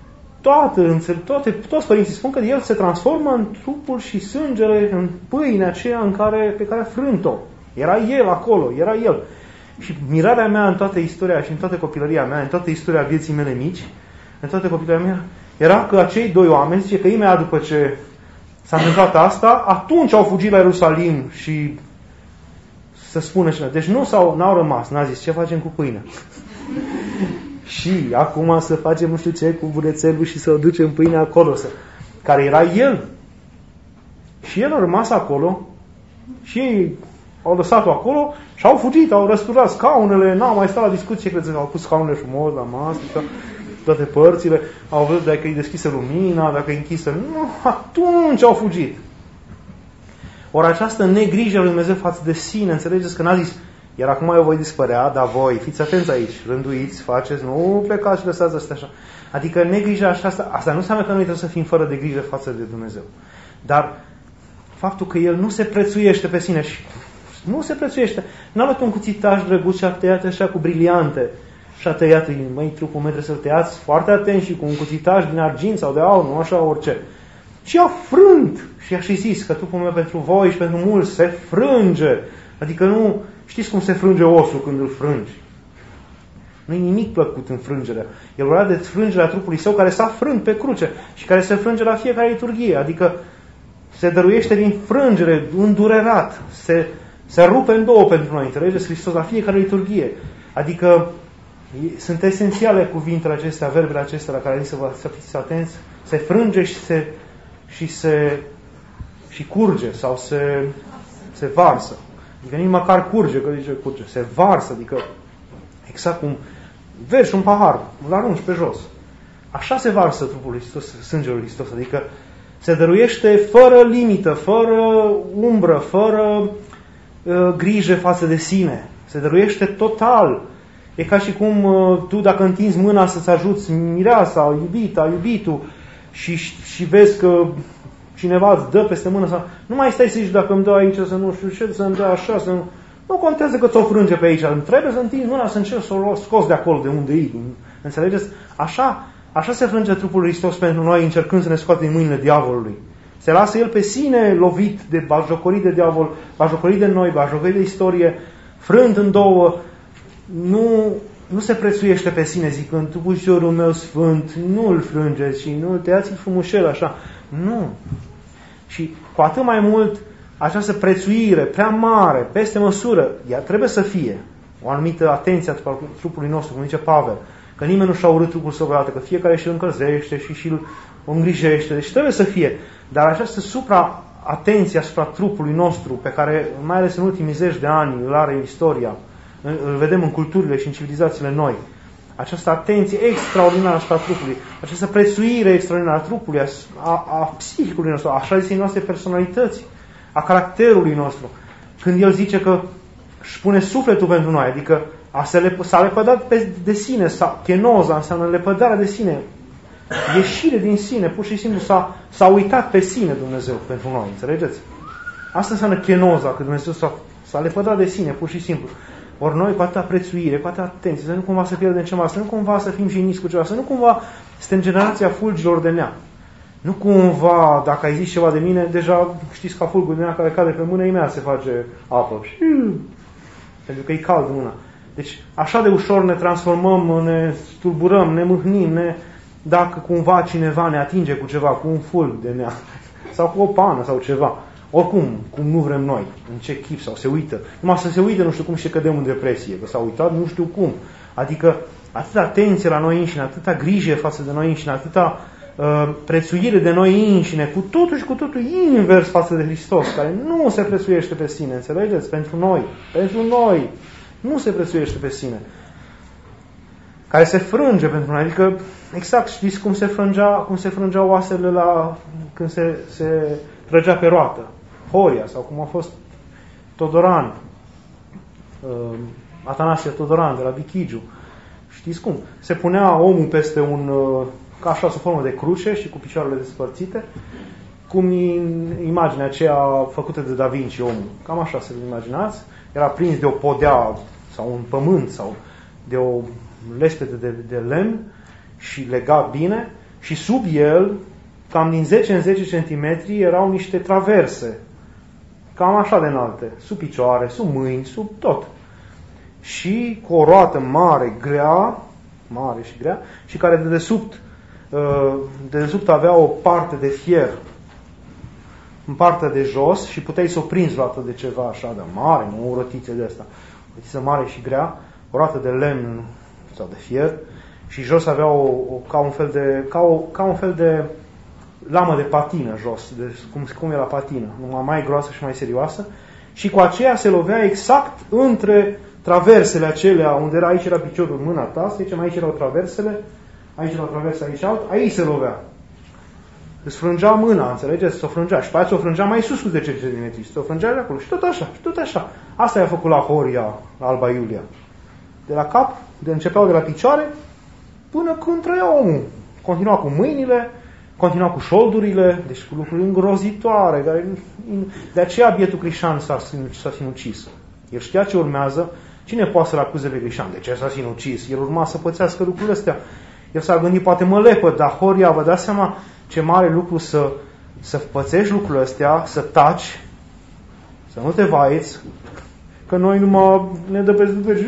toți părinții spun că el se transformă în trupul și sângele, în pâinea aceea pe care a frânt-o. Era el acolo, era el. Și mirarea mea în toată istoria și în toată copilăria mea, în toată istoria vieții mele mici, în toată copilăria mea, era că acei doi oameni, zice că imediat după ce s-a întâmplat asta, atunci au fugit la Ierusalim și să spună și deci n-au rămas, n-a zis ce facem cu pâinea. Și acum să facem nu știu ce cu burețelul și să o ducem pâinea acolo, care era el. Și el a rămas acolo și ei au lăsat-o acolo și au fugit, au răsturat scaunele, n-au mai stat la discuție, cred că au pus scaunele frumos la masă, toate părțile, au văzut dacă e deschisă lumina, dacă e închisă. Nu, atunci au fugit. Ori această negrijă lui Dumnezeu față de sine, înțelegeți că n-a zis, iar acum eu voi dispărea, dar voi, fiți atenți aici, rânduiți, faceți, nu plecați și lăsați astea așa. Adică negrija asta nu înseamnă că noi trebuie să fim fără de grijă față de Dumnezeu. Dar faptul că El nu se prețuiește pe sine și nu se prețuiește. N-a luat un cuțitaș drăguț și a tăiat așa cu briliante și a tăiat, măi, trupul meu trebuie să-l tăiați foarte atent și cu un cuțitaș din argint sau de aur, nu așa orice. Și a frânt și a și zis că trupul meu pentru voi și pentru mulți se frânge. Adică nu, știți cum se frânge osul când îl frângi? Nu e nimic plăcut în frângerea. El vorbea de frângerea trupului său care s-a frânt pe cruce și care se frânge la fiecare liturghie. Adică se dăruiește din frângere, îndurerat. se rupe în două pentru noi, înțelegeți? Hristos la fiecare liturghie. Adică sunt esențiale cuvintele acestea, verbele acestea la care să fiți atenți, se frânge și curge sau se varsă. Adică nici măcar curge, că zice curge, se varsă, adică exact cum vergi un pahar, îl arunci pe jos. Așa se varsă trupul lui Hristos, sângele lui Hristos, adică se dăruiește fără limită, fără umbră, fără grijă față de sine. Se dăruiește total. E ca și cum tu dacă întinzi mâna să-ți ajuți mireasa, iubita, iubitul și vezi că cineva îți dă peste mână sau... Nu mai stai să zici dacă îmi dă aici, să nu știu ce, să-mi dă așa, să nu... Nu contează că ți-o frânge pe aici. Trebuie să întinzi mâna, să încerci să o scoți de acolo, de unde e. Înțelegeți? Așa se frânge trupul lui Hristos pentru noi, încercând să ne scoate din mâinile diavolului. Se lasă El pe sine lovit, de bajocorit de diavol, bajocorit de noi, bajocorit de istorie, frânt în două. Nu se prețuiește pe sine zicând, tu pușorul meu sfânt, nu îl frângeți și nu tăiați-l frumușel așa. Nu. Și cu atât mai mult această prețuire prea mare, peste măsură, ea trebuie să fie o anumită atenție asupra trupului nostru, cum zice Pavel, că nimeni nu și-a urât trupul său vreodată, că fiecare și-l încălzește și îl îngrijește, deci trebuie să fie. Dar această supra-atenție asupra trupului nostru, pe care, mai ales în ultimii 10 de ani, îl are istoria, îl vedem în culturile și în civilizațiile noi, această atenție extraordinară asupra trupului, această prețuire extraordinară a trupului, a psihicului nostru, așa zisei noastre personalități, a caracterului nostru. Când El zice că își pune sufletul pentru noi, adică s-a lepădat de sine, chenoza înseamnă lepădarea de sine, ieșire din sine, pur și simplu s-a uitat pe sine Dumnezeu pentru noi, înțelegeți? Asta înseamnă chenoza, că Dumnezeu s-a lepădat de sine, pur și simplu. Ori noi cu atâta prețuire, cu atâta atenție, să nu cumva să pierdem ceva, să nu cumva să fim jiniți cu ceva, să nu cumva suntem generația fulgilor de neam. Nu cumva, dacă ai zis ceva de mine, deja știți ca fulgul de neam care cade pe mână, imediat se face apă. Pentru că e cald mâna. Deci așa de ușor ne transformăm, ne stulburăm, ne mâhnim, dacă cumva cineva ne atinge cu ceva, cu un fulg de neam, sau cu o pană sau ceva. Oricum, cum nu vrem noi, în ce chip, sau se uită. Numai să se uită, nu știu cum, și cădem în depresie, că s-a uitat, nu știu cum. Adică atâta atenție la noi înșine, atâta grijă față de noi înșine, atâta prețuire de noi înșine, cu totul și cu totul invers față de Hristos, care nu se prețuiește pe sine, înțelegeți? Pentru noi, nu se prețuiește pe sine. Care se frânge pentru noi, adică, exact, știți cum se frângeau oasele când se trăgea pe roată. Horia, sau cum a fost Todoran, Atanasie Todoran de la Vichigiu. Știți cum? Se punea omul peste ca așa, sub formă de cruce și cu picioarele despărțite, cum imaginea aceea făcută de Da Vinci, omul. Cam așa să vă imaginați. Era prins de o podea sau un pământ sau de o lespede de lemn și legat bine și sub el, cam din 10 în 10 centimetri, erau niște traverse, cam așa de înalte, sub picioare, sub mâini, sub tot. Și cu o roată mare și grea, și care dedesubt avea o parte de fier în partea de jos și puteai să o prinzi roată de ceva așa de mare, nu o rotiță de asta, o rotiță mare și grea, o roată de lemn sau de fier, și jos avea ca un fel de lamă de patină jos, cum e la patină, numai mai groasă și mai serioasă, și cu aceea se lovea exact între traversele acelea, unde aici era piciorul, mâna ta, să zicem, aici erau traversele, aici era traversa, aici se lovea. Îți frângea mâna, înțelegeți? S-o frângea. Și pe aia s-o frângea mai sus cu 10 cm. S-o frângea de acolo. Și tot așa. Asta i-a făcut la Horia, la Alba Iulia. De la cap, începeau de la picioare, până când trăia omul. Continua cu mâinile, continua cu șoldurile, deci cu lucruri îngrozitoare. De aceea bietul Crișan s-a sinucis. El știa ce urmează. Cine poate să-l acuze pe Crișan? De ce s-a sinucis? El urma să pățească lucrurile astea. El s-a gândit, poate mă lepăd, dar Horia, vă dați seama ce mare lucru să pățești lucrurile astea, să taci, să nu te vaiți, că noi numai ne dă pe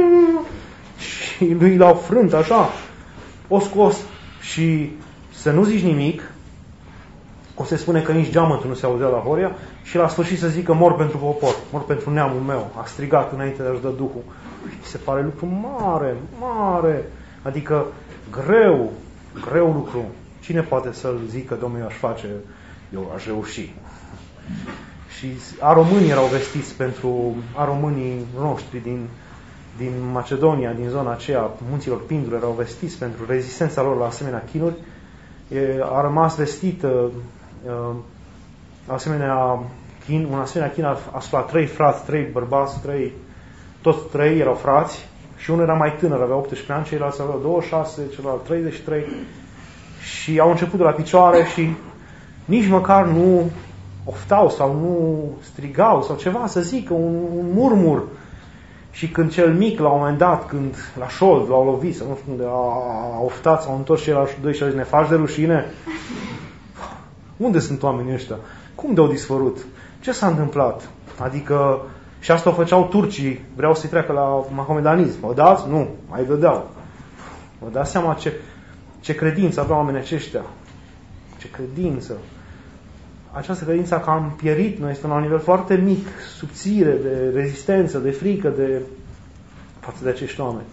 și lui l-au frânt așa, o scos, și să nu zici nimic, o să spune că nici geamătul nu se audea la Horia și la sfârșit să zică mor pentru popor, mor pentru neamul meu. A strigat înainte de a-și dă Duhul. Mi se pare lucru mare, mare. Adică greu lucru. Cine poate să-l zică, Domnul, eu aș face, eu aș reuși. Și românii erau vestiți românii noștri din Macedonia, din zona aceea, munților Pindru, erau vestiți pentru rezistența lor la asemenea chinuri. A rămas vestită un asemenea chin asupra 3 frați, 3 bărbați, toți 3 erau frați și unul era mai tânăr, avea 18 ani, ceilalți aveau 26, celălalt 33 și au început de la picioare și nici măcar nu oftau sau nu strigau sau ceva să zică, un murmur. Și când cel mic, la un moment dat, când la șold l-au lovit, sau nu știu unde, a oftat, s-au întors ceilalți doi și au zis, ne faci de rușine? Unde sunt oamenii ăștia? Cum de-au dispărut? Ce s-a întâmplat? Adică, și asta o făceau turcii, vreau să-i treacă la mahomedanism. O dați? Nu, mai vedeau. Vă dați seama ce credință aveau oamenii aceștia? Ce credință! Această credință că am pierit, noi este la un nivel foarte mic, subțire, de rezistență, de frică, față de acești oameni.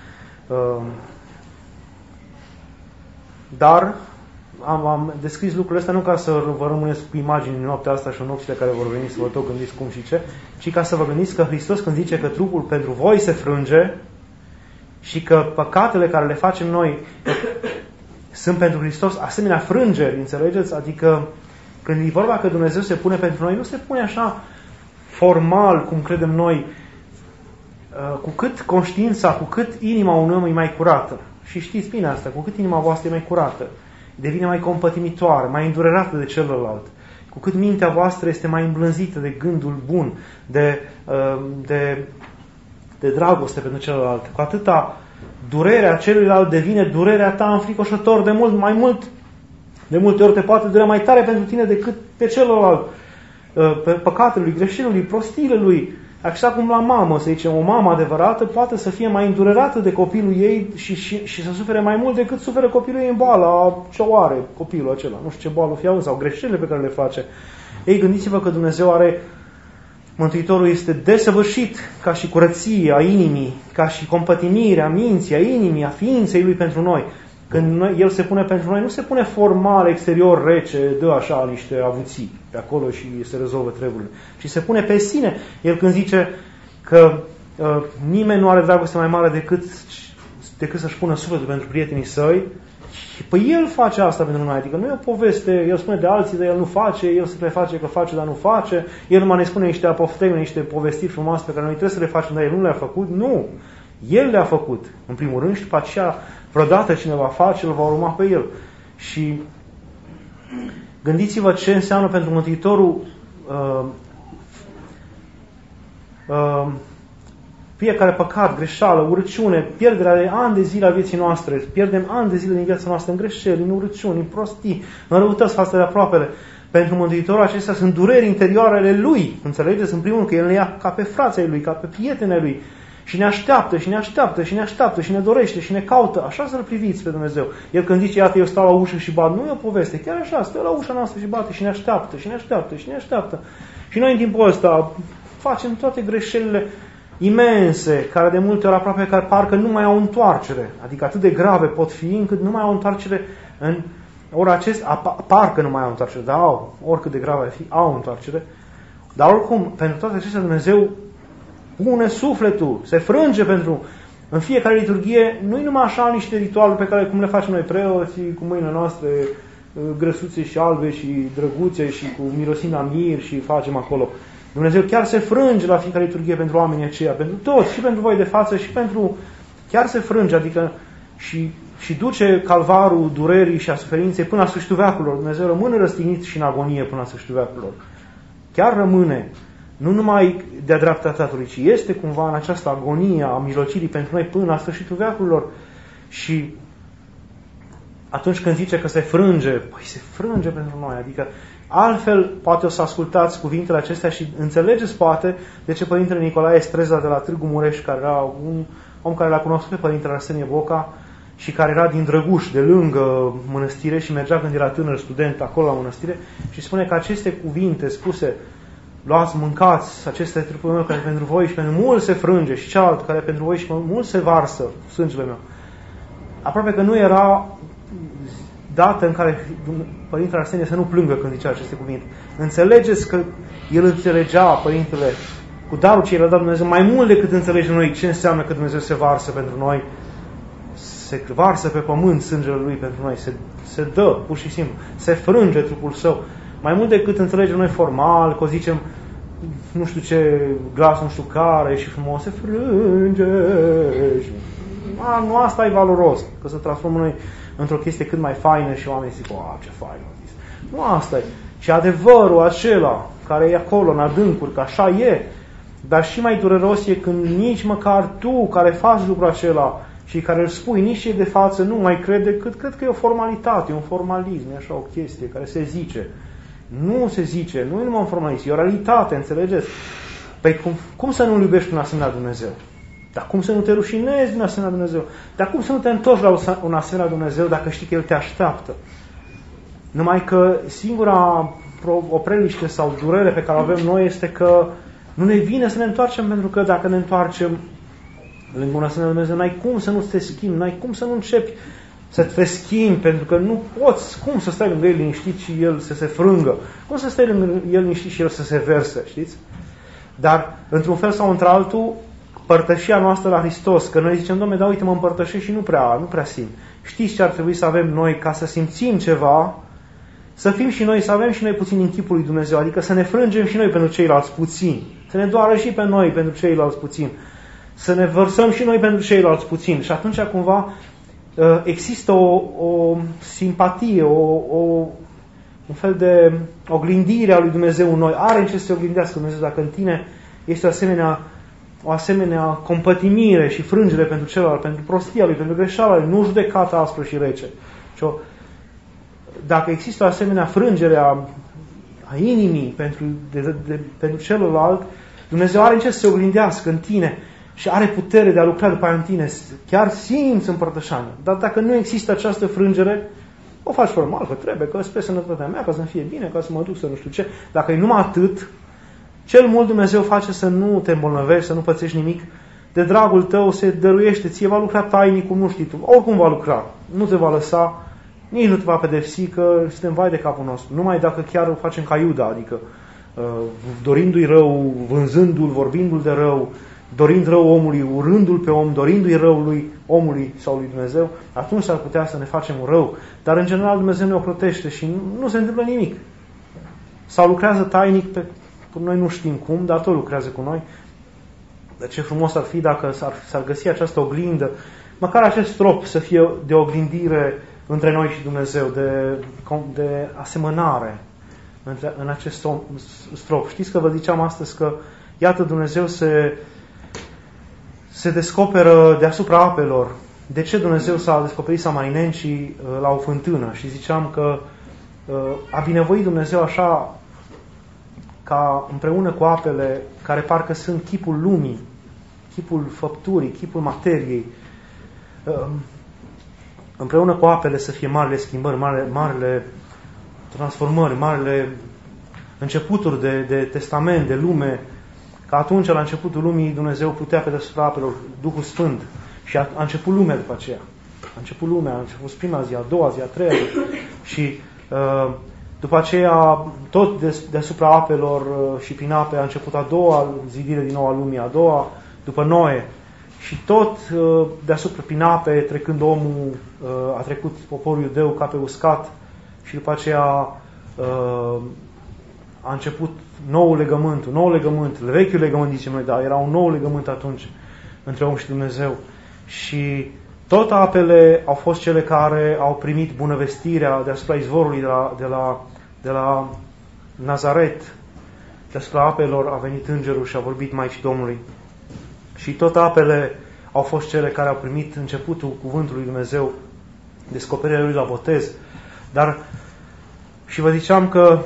Dar am descris lucrurile astea nu ca să vă rămâneți cu imagini în noaptea asta și în nopțile care vor veni să vă tot gândiți cum și ce, ci ca să vă gândiți că Hristos, când zice că trupul pentru voi se frânge și că păcatele care le facem noi sunt pentru Hristos asemenea frângeri, înțelegeți? Adică când e vorba că Dumnezeu se pune pentru noi, nu se pune așa formal, cum credem noi, cu cât conștiința, cu cât inima unui om e mai curată. Și știți bine asta, cu cât inima voastră e mai curată, devine mai compătimitoare, mai îndurerată de celălalt. Cu cât mintea voastră este mai îmblânzită de gândul bun, de dragoste pentru celălalt, cu atâta durerea celuilalt devine durerea ta înfricoșător de multe ori te poate durea mai tare pentru tine decât pe celălalt. Pe păcatele lui, greșelile lui, prostiile lui. Așa cum la mamă, să zicem, o mamă adevărată poate să fie mai îndurerată de copilul ei și să sufere mai mult decât suferă copilul ei în boala ce o are copilul acela. Nu știu ce boală fie avut sau greșelile pe care le face. Ei, gândiți-vă că Dumnezeu are, Mântuitorul este desăvârșit ca și curăție a inimii, ca și compătimirea minții, a inimii, a ființei Lui pentru noi. Când El se pune pentru noi, nu se pune formal, exterior, rece, dă așa niște avuții pe acolo și se rezolvă treburile. Ci se pune pe sine. El când zice că nimeni nu are dragoste mai mare decât să-și pună sufletul pentru prietenii săi, păi El face asta pentru noi. Adică nu e o poveste, El spune de alții, dar El nu face, El se preface că face, dar nu face, El numai ne spune niște apofteme, niște povestiri frumoase pe care noi trebuie să le facem, dar El nu le-a făcut. Nu! El le-a făcut, în primul rând, și după aceea, vreodată cineva face, îl va urma pe El. Și gândiți-vă ce înseamnă pentru Mântuitorul fiecare păcat, greșeală, urăciune, pierderea de ani de zile a vieții noastre. Pierdem ani de zile din viața noastră în greșeli, în urăciuni, în prostii, în răutăți față de aproapele. Pentru Mântuitorul acestea sunt dureri interioare ale Lui. Înțelegeți? În primul rând că El ne ia ca pe frații Lui, ca pe prietenii Lui. Și ne așteaptă, și ne așteaptă, și ne așteaptă, și ne dorește, și ne caută. Așa să-L priviți pe Dumnezeu. El când zice, iată, eu stau la ușă și bat, nu e o poveste. Chiar așa, stă la ușa noastră și bate și ne așteaptă, și ne așteaptă, și ne așteaptă. Și noi în timpul ăsta facem toate greșelile imense, care de multe ori aproape care parcă nu mai au întoarcere. Adică atât de grave pot fi, încât nu mai au întoarcere în ori parcă nu mai au întoarcere, dar au, oricât de grave ar fi, au întoarcere. Dar oricum, pentru toate acestea Dumnezeu pune sufletul, se frânge pentru... În fiecare liturghie, nu-i numai așa niște ritualuri pe care cum le facem noi preoții, cu mâinile noastre grăsuțe și albe și drăguțe și cu mirosind la mir și facem acolo. Dumnezeu chiar se frânge la fiecare liturghie pentru oamenii aceia, pentru toți, și pentru voi de față, și pentru... Chiar se frânge, adică și duce calvarul durerii și a suferinței până la sfârșitul veacurilor. Dumnezeu rămâne răstignit și în agonie până la sfârșitul veacurilor. Chiar rămâne, nu numai de-a dreapta Tatălui, ci este cumva în această agonie a mijlocirii pentru noi până la sfârșitul veacurilor. Și atunci când zice că se frânge, păi se frânge pentru noi, adică altfel poate o să ascultați cuvintele acestea și înțelegeți poate de ce Părintele Nicolae Streza de la Târgu Mureș, care era un om care l-a cunoscut pe Părintele Arsenie Boca și care era din Drăguș, de lângă mănăstire, și mergea când era tânăr student acolo la mănăstire, și spune că aceste cuvinte spuse, luați, mâncați, aceste trupul meu care pentru voi și pentru mult se frânge, și cealaltă care pentru voi și pentru mult se varsă sângele meu. Aproape că nu era dată în care Părintele Arsenie să nu plângă când zicea aceste cuvinte. Înțelegeți că el înțelegea, Părintele, cu darul ce i-a dat Dumnezeu, mai mult decât înțelegem noi ce înseamnă că Dumnezeu se varsă pentru noi, se varsă pe pământ sângele Lui pentru noi, se dă, pur și simplu, se frânge trupul Său. Mai mult decât înțelegem noi formal, că o zicem, nu știu ce, glas nu știu care, și frumos, se frânge. Nu asta e valoros, că se transformă noi într-o chestie cât mai faină și oamenii zic, ce fain a zis. Nu asta e, ci adevărul acela care e acolo, în adâncuri, că așa e. Dar și mai dureros e când nici măcar tu, care faci lucrul acela și care îl spui, nici cei de față nu mai crede, cât cred că e o formalitate, un formalism, e așa o chestie care se zice. Nu se zice, nu e numai un formalism, e o realitate, înțelegeți? Păi cum să nu-L iubești un asemenea Dumnezeu? Dar cum să nu te rușinezi din asemenea Dumnezeu? Dar cum să nu te întorci la un asemenea Dumnezeu dacă știi că El te așteaptă? Numai că singura opreliște sau durere pe care o avem noi este că nu ne vine să ne întoarcem, pentru că dacă ne întoarcem lângă un asemenea Dumnezeu, n-ai cum să nu te schimbi, n-ai cum să nu începi să te schimbi, pentru că nu poți. Cum să stai lângă El liniștit și El să se frângă? Cum să stai lângă El liniștit și El să se verse, știți? Dar, într-un fel sau într-altul, părtășia noastră la Hristos, că noi zicem, Doamne, da, uite, mă împărtășesc și nu prea simt. Știți ce ar trebui să avem noi ca să simțim ceva? Să fim și noi, să avem și noi puțin în chipul lui Dumnezeu, adică să ne frângem și noi pentru ceilalți puțin, să ne doară și pe noi pentru ceilalți puțin, să ne vărsăm și noi pentru ceilalți puțin. Și atunci, cumva, există o simpatie, un fel de oglindire a lui Dumnezeu în noi. Are în ce să se oglindească Dumnezeu dacă în tine este o asemenea compătimire și frângere pentru celălalt, pentru prostia lui, pentru greșeala lui, nu judecata aspră și rece. Dacă există o asemenea frângere a inimii pentru celălalt, Dumnezeu are în ce să se oglindească în tine și are putere de a lucra după aia în tine. Chiar simți împărtășania. Dar dacă nu există această frângere, o faci formal, că trebuie, că spre sănătatea mea, ca să-mi fie bine, ca să mă duc să nu știu ce. Dacă e numai atât, cel mult Dumnezeu face să nu te îmbolnăvești, să nu pățești nimic. De dragul tău se dăruiește, ție va lucra tainic cum nu știi tu. Oricum va lucra. Nu te va lăsa, nici nu te va pedepsi, că suntem vai de capul nostru. Numai dacă chiar o facem ca Iuda, adică dorindu-i rău, vânzându-l, vorbindu-l de rău, dorind rău omului, urându-l pe om, dorindu-i rău lui omului sau lui Dumnezeu, atunci s-ar putea să ne facem rău. Dar în general Dumnezeu ne ocrotește și nu se întâmplă nimic. Sau lucrează tainic noi nu știm cum, dar tot lucrează cu noi. Dar ce frumos ar fi dacă s-ar găsi această oglindă, măcar acest strop să fie de oglindire între noi și Dumnezeu, de asemănare în acest strop. Știți că vă ziceam astăzi că, iată, Dumnezeu se descoperă deasupra apelor. De ce Dumnezeu s-a descoperit samarinencii la o fântână? Și ziceam că a binevoit Dumnezeu așa, ca împreună cu apele, care parcă sunt chipul lumii, chipul făpturii, chipul materiei, împreună cu apele să fie marile schimbări, marile transformări, marile începuturi de testament, de lume, că atunci, la începutul lumii, Dumnezeu putea pe deasupra apelor Duhul Sfânt și a început lumea după aceea. A început prima zi, a doua zi, a treia zi și după aceea, tot deasupra apelor și prin ape a început a doua zidire din nou a lumii, a doua, după Noe. Și tot deasupra prin ape, trecând omul, a trecut poporul iudeu ca pe uscat și după aceea a început nou legământ, vechiul legământ, zicem noi, dar era un nou legământ atunci între om și Dumnezeu. Și tot apele au fost cele care au primit bunăvestirea deasupra izvorului de la Nazaret. Deasupra apelor a venit îngerul și a vorbit Maicii Domnului. Și tot apele au fost cele care au primit începutul cuvântului Dumnezeu, descoperirea lui la botez. Dar și vă ziceam că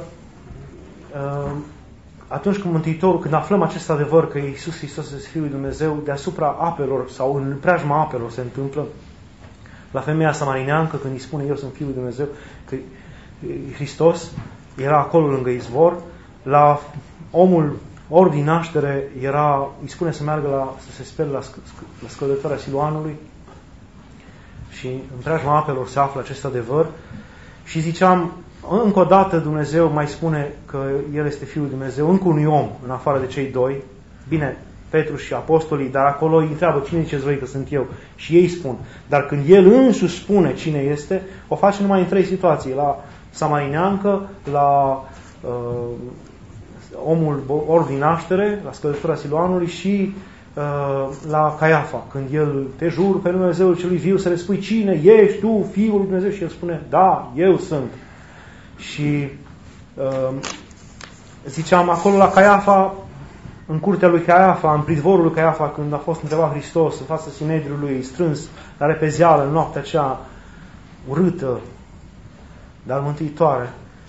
atunci când Mântuitorul, când aflăm acest adevăr că Iisus Hristos este Fiul lui Dumnezeu, deasupra apelor sau în preajma apelor se întâmplă, La femeia samarineancă, când îi spune eu sunt Fiul lui Dumnezeu, că Hristos era acolo lângă izvor, la omul ori din naștere îi spune să meargă să se spele la scăldătoarea Siloanului și în preajma apelor se află acest adevăr. Și ziceam, încă o dată Dumnezeu mai spune că El este Fiul lui Dumnezeu, încă unui om, în afară de cei doi. Bine, Petru și apostolii, dar acolo îi întreabă, cine ziceți voi că sunt eu? Și ei spun. Dar când El însuși spune cine este, o face numai în 3 situații. La samarineancă, la omul ori din naștere, la scăldătura Siloanului și la Caiafa, când el te jur pe numele Dumnezeului celui viu să le spui cine ești tu, Fiul lui Dumnezeu, și el spune da, eu sunt. Și ziceam acolo la Caiafa, în curtea lui Caiafa, în pridvorul lui Caiafa, când a fost întrebat Hristos în fața Sinedriului, strâns la repezeală în noaptea aceea urâtă, dar mântuitoare,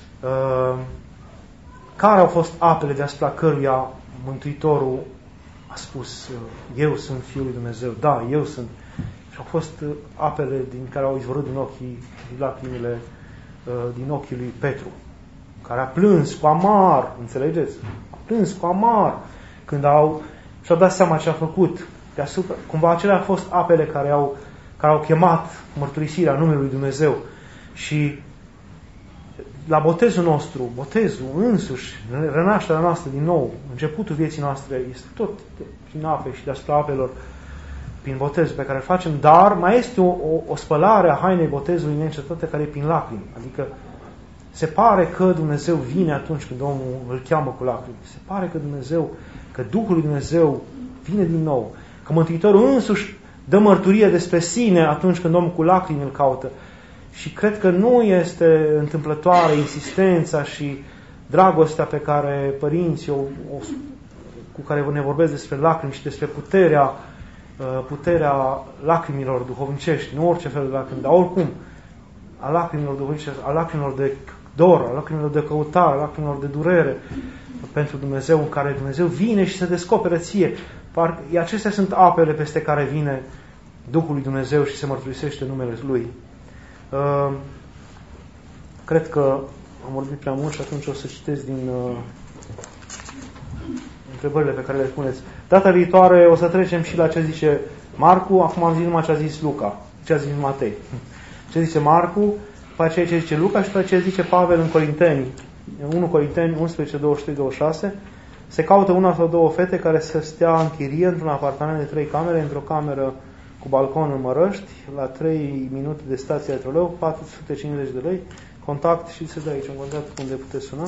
care au fost apele deasupra căruia Mântuitorul a spus, eu sunt Fiul lui Dumnezeu, da, eu sunt. Și au fost apele din care au izvorât din ochii, lacrimile din ochii lui Petru, care a plâns cu amar, înțelegeți? A plâns cu amar când și-au dat seama ce a făcut. Deasupra, cumva acelea au fost apele care au chemat mărturisirea numelui lui Dumnezeu. Și la botezul nostru, botezul însuși, renașterea noastră din nou, începutul vieții noastre, este tot prin ape și deasupra apelor, prin botezul pe care îl facem, dar mai este o spălare a hainei botezului neîncetate care e prin lacrimi. Adică se pare că Dumnezeu vine atunci când omul îl cheamă cu lacrimi. Se pare că Duhul lui Dumnezeu vine din nou. Că Mântuitorul însuși dă mărturie despre sine atunci când omul cu lacrimi îl caută. Și cred că nu este întâmplătoare insistența și dragostea pe care părinții cu care ne vorbesc despre lacrimi și despre puterea lacrimilor duhovnicești, nu orice fel de lacrimi, dar oricum a lacrimilor duhovnicești, a lacrimilor de dor, a lacrimilor de căutare, a lacrimilor de durere pentru Dumnezeu, în care Dumnezeu vine și se descoperă ție. Acestea sunt apele peste care vine Duhul lui Dumnezeu și se mărturisește numele Lui. Cred că am vorbit prea mult și atunci o să citesc din întrebările pe care le spuneți. Data viitoare o să trecem și la ce zice Marcu, acum am zis numai ce a zis Luca, ce a zis Matei. Ce zice Marcu, după aceea ce zice Luca și după aceea zice Pavel în Corinteni. 1 Corinteni 11, 23-26. Se caută una sau două fete care să stea în chirie într-un apartament de 3 camere, într-o cameră cu balcon în Mărăști, la 3 minute de stația de troleu, 450 de lei, contact și se dă aici un contact unde puteți suna.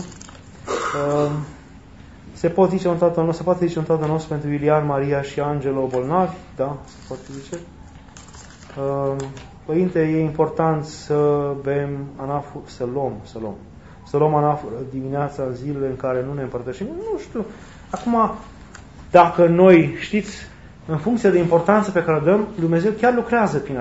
Se poate zice un Tatăl nostru pentru Ilian, Maria și Angelo bolnavi, da, se poate zice. Părinte, e important să bem anafur, să luăm anafură dimineața în zilele în care nu ne împărtășim. Nu știu. Acum, dacă noi, știți, în funcție de importanță pe care o dăm, Dumnezeu chiar lucrează prin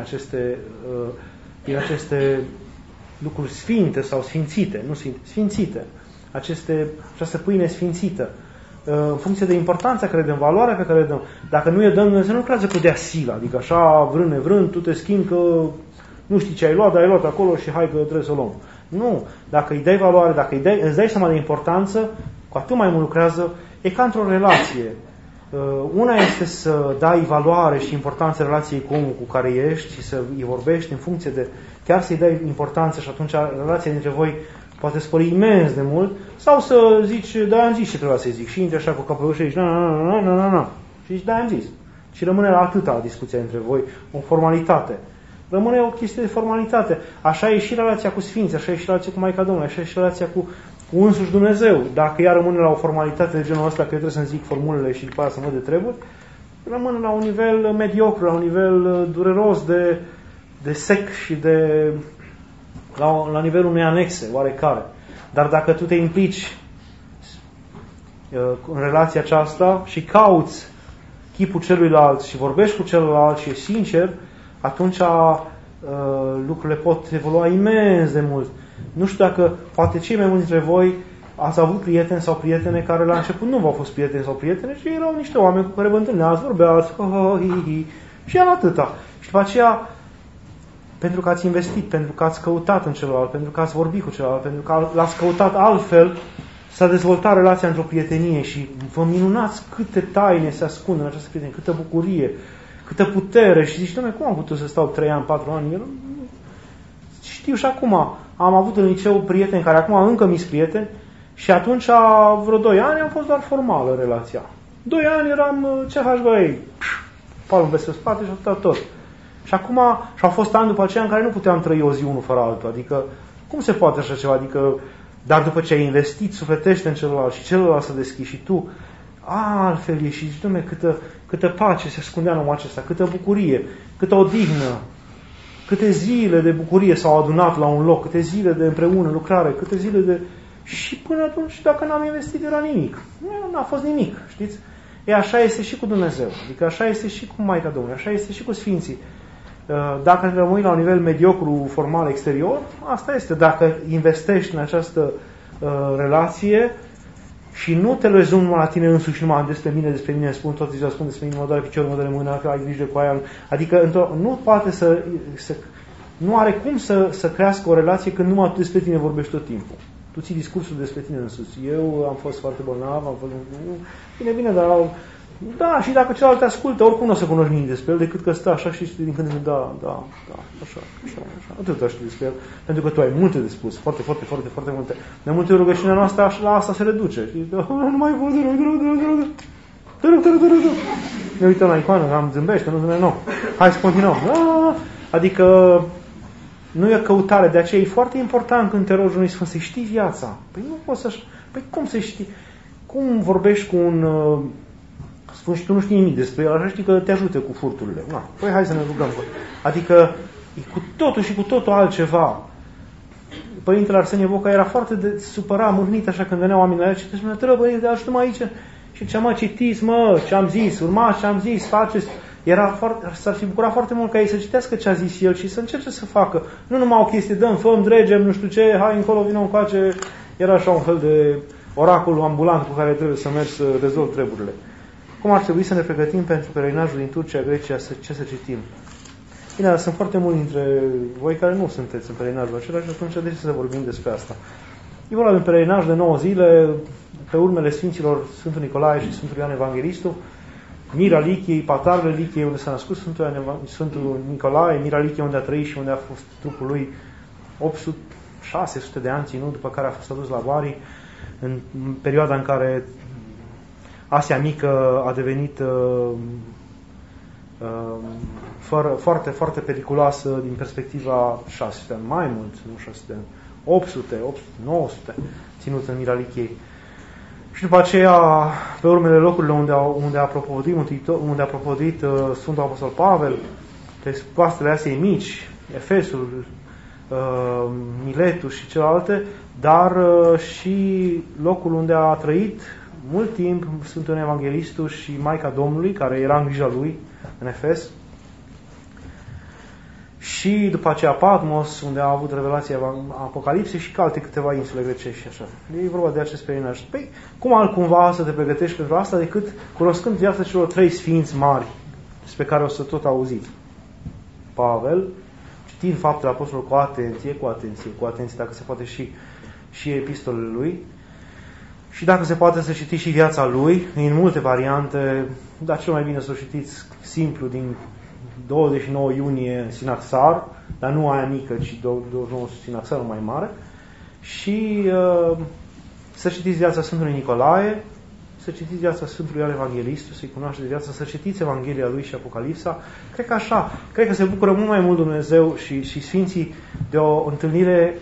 aceste lucruri sfinte sau sfințite, nu sfinte, sfințite. Această pâine sfințită. În funcție de importanța care dăm, valoarea pe care le dăm. Dacă nu e dăm, Dumnezeu nu lucrează cu dea sila. Adică așa, vrând nevrând, tu te schimbi că nu știi ce ai luat, dar ai luat acolo și hai că trebuie să o luăm. Nu. Dacă îi dai valoare, dacă îți dai seama de importanță, cu atât mai mult lucrează. E ca într-o relație. Una este să dai valoare și importanță relației cu omul cu care ești și să îi vorbești în funcție de... Chiar să-i dai importanță și atunci relația dintre voi poate spări imens de mult, sau să zici, da, am zis ce trebuia să zic, și intri așa cu capul și zici, nu, și zici, da, am zis. Și rămâne la atâta discuția între voi, o formalitate. Rămâne o chestie de formalitate. Așa e și relația cu Sfinții, așa e și relația cu Maica Domnului, așa e și relația cu însuși Dumnezeu. Dacă ea rămâne la o formalitate de genul ăsta, că eu trebuie să-mi zic formulele și după aia să mă de treburi, rămâne la un nivel mediocru, la un nivel dureros de sec și de... la nivelul unei anexe, oarecare. Dar dacă tu te implici în relația aceasta și cauți chipul celuilalt și vorbești cu celălalt și ești sincer, atunci lucrurile pot evolua imens de mult. Nu știu dacă poate cei mai mulți dintre voi ați avut prieteni sau prietene care la început nu v-au fost prieteni sau prietene și erau niște oameni cu care vă întâlneați, vorbeați, și era atâta. Și după aceea pentru că ați investit, pentru că ați căutat în celălalt, pentru că ați vorbit cu celălalt, pentru că l-ați căutat altfel, s-a dezvoltat relația într-o prietenie și vă minunați câte taine se ascund în această prietenie, câtă bucurie, câtă putere și zici, dom'le, cum am putut să stau 3 ani, 4 ani? Eu știu și acum, am avut în liceu prieteni care acum încă mi-s prieteni și atunci, vreo 2 ani, am fost doar formală relația. 2 ani eram, ce faci băi? Palmul peste spate și atâta tot. Și acum, și-au fost ani după aceea în care nu puteam trăi o zi unul fără altul. Adică, cum se poate așa ceva? Adică, dar după ce ai investit, sufletește în celălalt și celălalt să deschizi și tu, altfel e și zici, dom'le, câtă pace se ascundea în omul acesta, câtă bucurie, câtă odihnă, câte zile de bucurie s-au adunat la un loc, câte zile de împreună lucrare, câte zile de... Și până atunci, dacă n-am investit, era nimic. Nu a fost nimic, știți? E așa este și cu Dumnezeu, adică așa este și cu Maica Domnului, așa este și cu Sfinții. Dacă rămâi la un nivel mediocru, formal, exterior, asta este. Dacă investești în această relație și nu te rezumi numai la tine însuși, numai despre mine, spun tot ziua, spun despre mine, mă doare piciorul, mă doare mâna, că ai grijă cu aia. Adică nu poate nu are cum să crească o relație când numai tu despre tine vorbești tot timpul. Tu ții discursul despre tine însuți. Eu am fost foarte bolnav, am fost... Bine, dar... Da, și dacă celălalt te ascultă, oricum nu o să cunoști nimic despre el, decât că stă așa și din când în când, da, așa. Atât știu despre el. Pentru că tu ai multe de spus, foarte multe. De multe ori rugăciunea noastră la asta se reduce. Și nu mai pot, te rog. Ne uităm la icoană, am zâmbește, nu zâmbește, nu. Hai să continuăm. Adică nu e căutare, de aceea e foarte important când te rogi unui Sfânt să știi viața. Păi nu poți să... Păi cum să știi? Cum vorbești cu un... Spun și tu nu știi nimic despre el, așa știi că te ajută cu furturile. Păi hai să ne rugăm. Adică e cu totul și cu totul altceva. Părintele Arsenie Boca era foarte supărat, mâhnit, așa când veneau oamenii la el și te spunea, te rog, părinte, ajută-mă aici. Și ce citiți, ce am zis, urmați ce am zis, faceți. S-ar fi bucurat foarte mult ca ei să citească ce a zis el și să încerce să facă. Nu numai o chestie, dăm, făm, dregem, nu știu ce, hai încolo, vină încoace. Era așa un fel de oracol ambulant cu care trebuie să mergi să rezolvi treburile. Cum ar trebui să ne pregătim pentru pelerinajul din Turcia, Grecia, ce să citim? Bine, dar sunt foarte mulți dintre voi care nu sunteți în pelerinajul acela și atunci de ce să vorbim despre asta? E vorba de un pelerinaj de 9 zile, pe urmele Sfinților Sfântul Nicolae și Sfântul Ioan Evanghelistul, Mira Lichiei, Patarele Lichiei, unde s-a născut Sfântul Nicolae, Mira Lichiei, unde a trăit și unde a fost trupul lui 600 de ani ținut, după care a fost adus la Bari, în perioada în care Asia Mică a devenit foarte periculoasă din perspectiva 600 de ani, mai mult, nu 600 de ani, 800, 900 ținut în Mira Lichiei. Și după aceea, pe urmele locurilor unde a propovăduit Sfântul Apostol Pavel, pe coastele Asiei Mici, Efesul, Miletul și celelalte, dar și locul unde a trăit mult timp Sfântul Evanghelistul și Maica Domnului, care era în grija lui în Efes. Și după aceea Patmos, unde a avut revelația Apocalipsei și alte câteva insule grecești și așa. E vorba de acest pelerinaj. Păi, cum altcumva să te pregătești pentru asta decât cunoscând viața celor 3 sfinți mari despre care o să tot auziți. Pavel, citind Faptele Apostolului cu atenție, dacă se poate și epistolele lui, și dacă se poate să citiți și viața lui, în multe variante, dar cel mai bine să o citiți simplu din 29 iunie Sinaxar, dar nu aia mică, ci 29 Sinaxar mai mare, și să citiți viața Sfântului Nicolae, să citiți viața Sfântului Ioan Evanghelistul, să-i cunoașteți viața, să citiți Evanghelia lui și Apocalipsa. Cred că așa, cred că se bucură mult mai mult Dumnezeu și Sfinții de o întâlnire,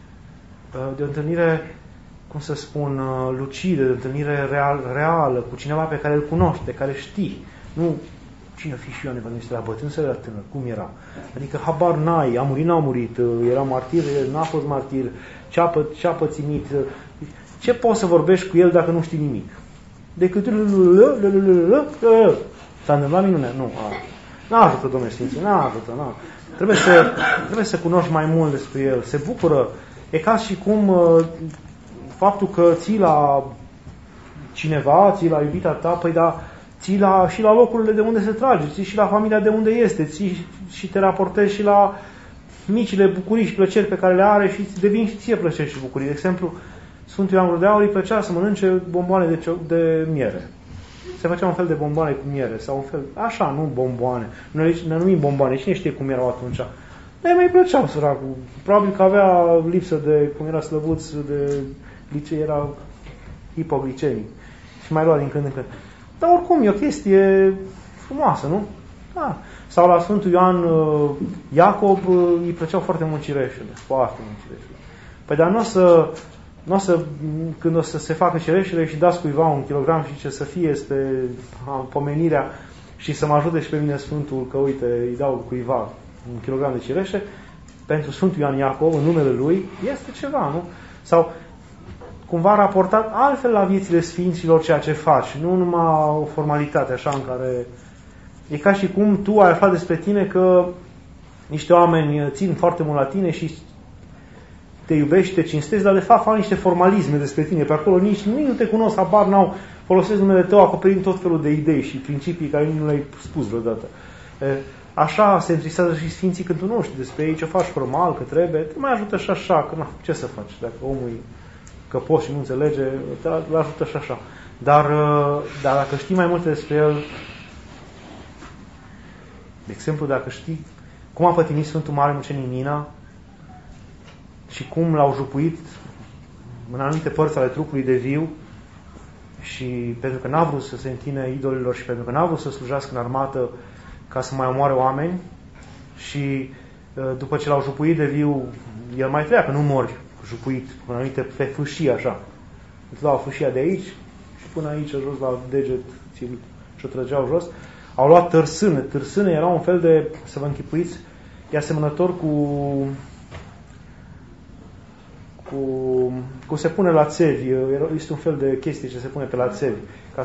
cum să spun, lucidă, de o întâlnire reală cu cineva pe care îl cunoști, de care știi. Nu cine fi și Ioan Evanghelistul, era bătrân sau era tânăr, cum era? Adică habar n-ai, a murit, n-a murit, era martir, n-a fost martir, ce-a păținit. Ce poți să vorbești cu el dacă nu știi nimic? Decât s-a întâmplat minune? Nu. N-ajută, Domnule Sfinții, n-ajută. Trebuie să cunoști mai mult despre el. Se bucură. E ca și cum faptul că ții la cineva, ții la iubita ta, păi da, ții și la locurile de unde se trage, ții și la familia de unde este, ții și te raportezi și la micile bucurii și plăceri pe care le are și îți devin și ție plăceri și bucurii. De exemplu, Sfântul Ioan Gură de Aur îi plăcea să mănânce bomboane de miere. Se făcea un fel de bomboane cu miere sau un fel, așa, nu bomboane. Noi ne numim bomboane, cine știe cum erau atunci. Dar mai plăceau săracul. Probabil că avea lipsă de, cum era slăbuț, de licee, era hipoglicemic. Și mai lua din când în când. Dar oricum e o chestie frumoasă, nu? Da. Sau la Sfântul Ioan Iacob îi plăceau foarte mult cireșele. Foarte mult cireșele. Păi dar nu o să, când o să se facă cireșele și dați cuiva 1 kilogram și ce să fie este pomenirea și să mă ajute și pe mine Sfântul că uite, îi dau cuiva 1 kilogram de cireșe, pentru Sfântul Ioan Iacob, în numele lui, este ceva, nu? Sau cumva raportat altfel la viețile sfinților ceea ce faci, nu numai o formalitate așa în care e ca și cum tu ai aflat despre tine că niște oameni țin foarte mult la tine și te iubești, te cinstezi, dar de fapt fac niște formalisme despre tine pe acolo, nici nu te cunosc, habar n-au, folosesc numele tău acoperind tot felul de idei și principii care nu le-ai spus vreodată. Așa se întristează și sfinții când tu nu știi despre ei, ce faci formal, că trebuie, te mai ajută și așa, că na, ce să faci, dacă omul că poți și nu înțelege, te ajută și așa. Dar dacă știi mai multe despre el, de exemplu, dacă știi cum a pătimit Sfântul Mare Mucenic Mina și cum l-au jupuit în anumite părți ale trupului de viu și pentru că n-a vrut să se închine idolilor și pentru că n-a vrut să slujească în armată ca să mai omoare oameni și după ce l-au jupuit de viu, el mai trebuia, că nu mori jupuit în anumite pe fâșii așa. Îți luau fâșia de aici și până aici jos la deget și o trăgeau jos. Au luat târsâne. Târsâne era un fel de, să vă închipuiți, e asemănător cu se pune la țevi. Este un fel de chestie ce se pune pe la țevi.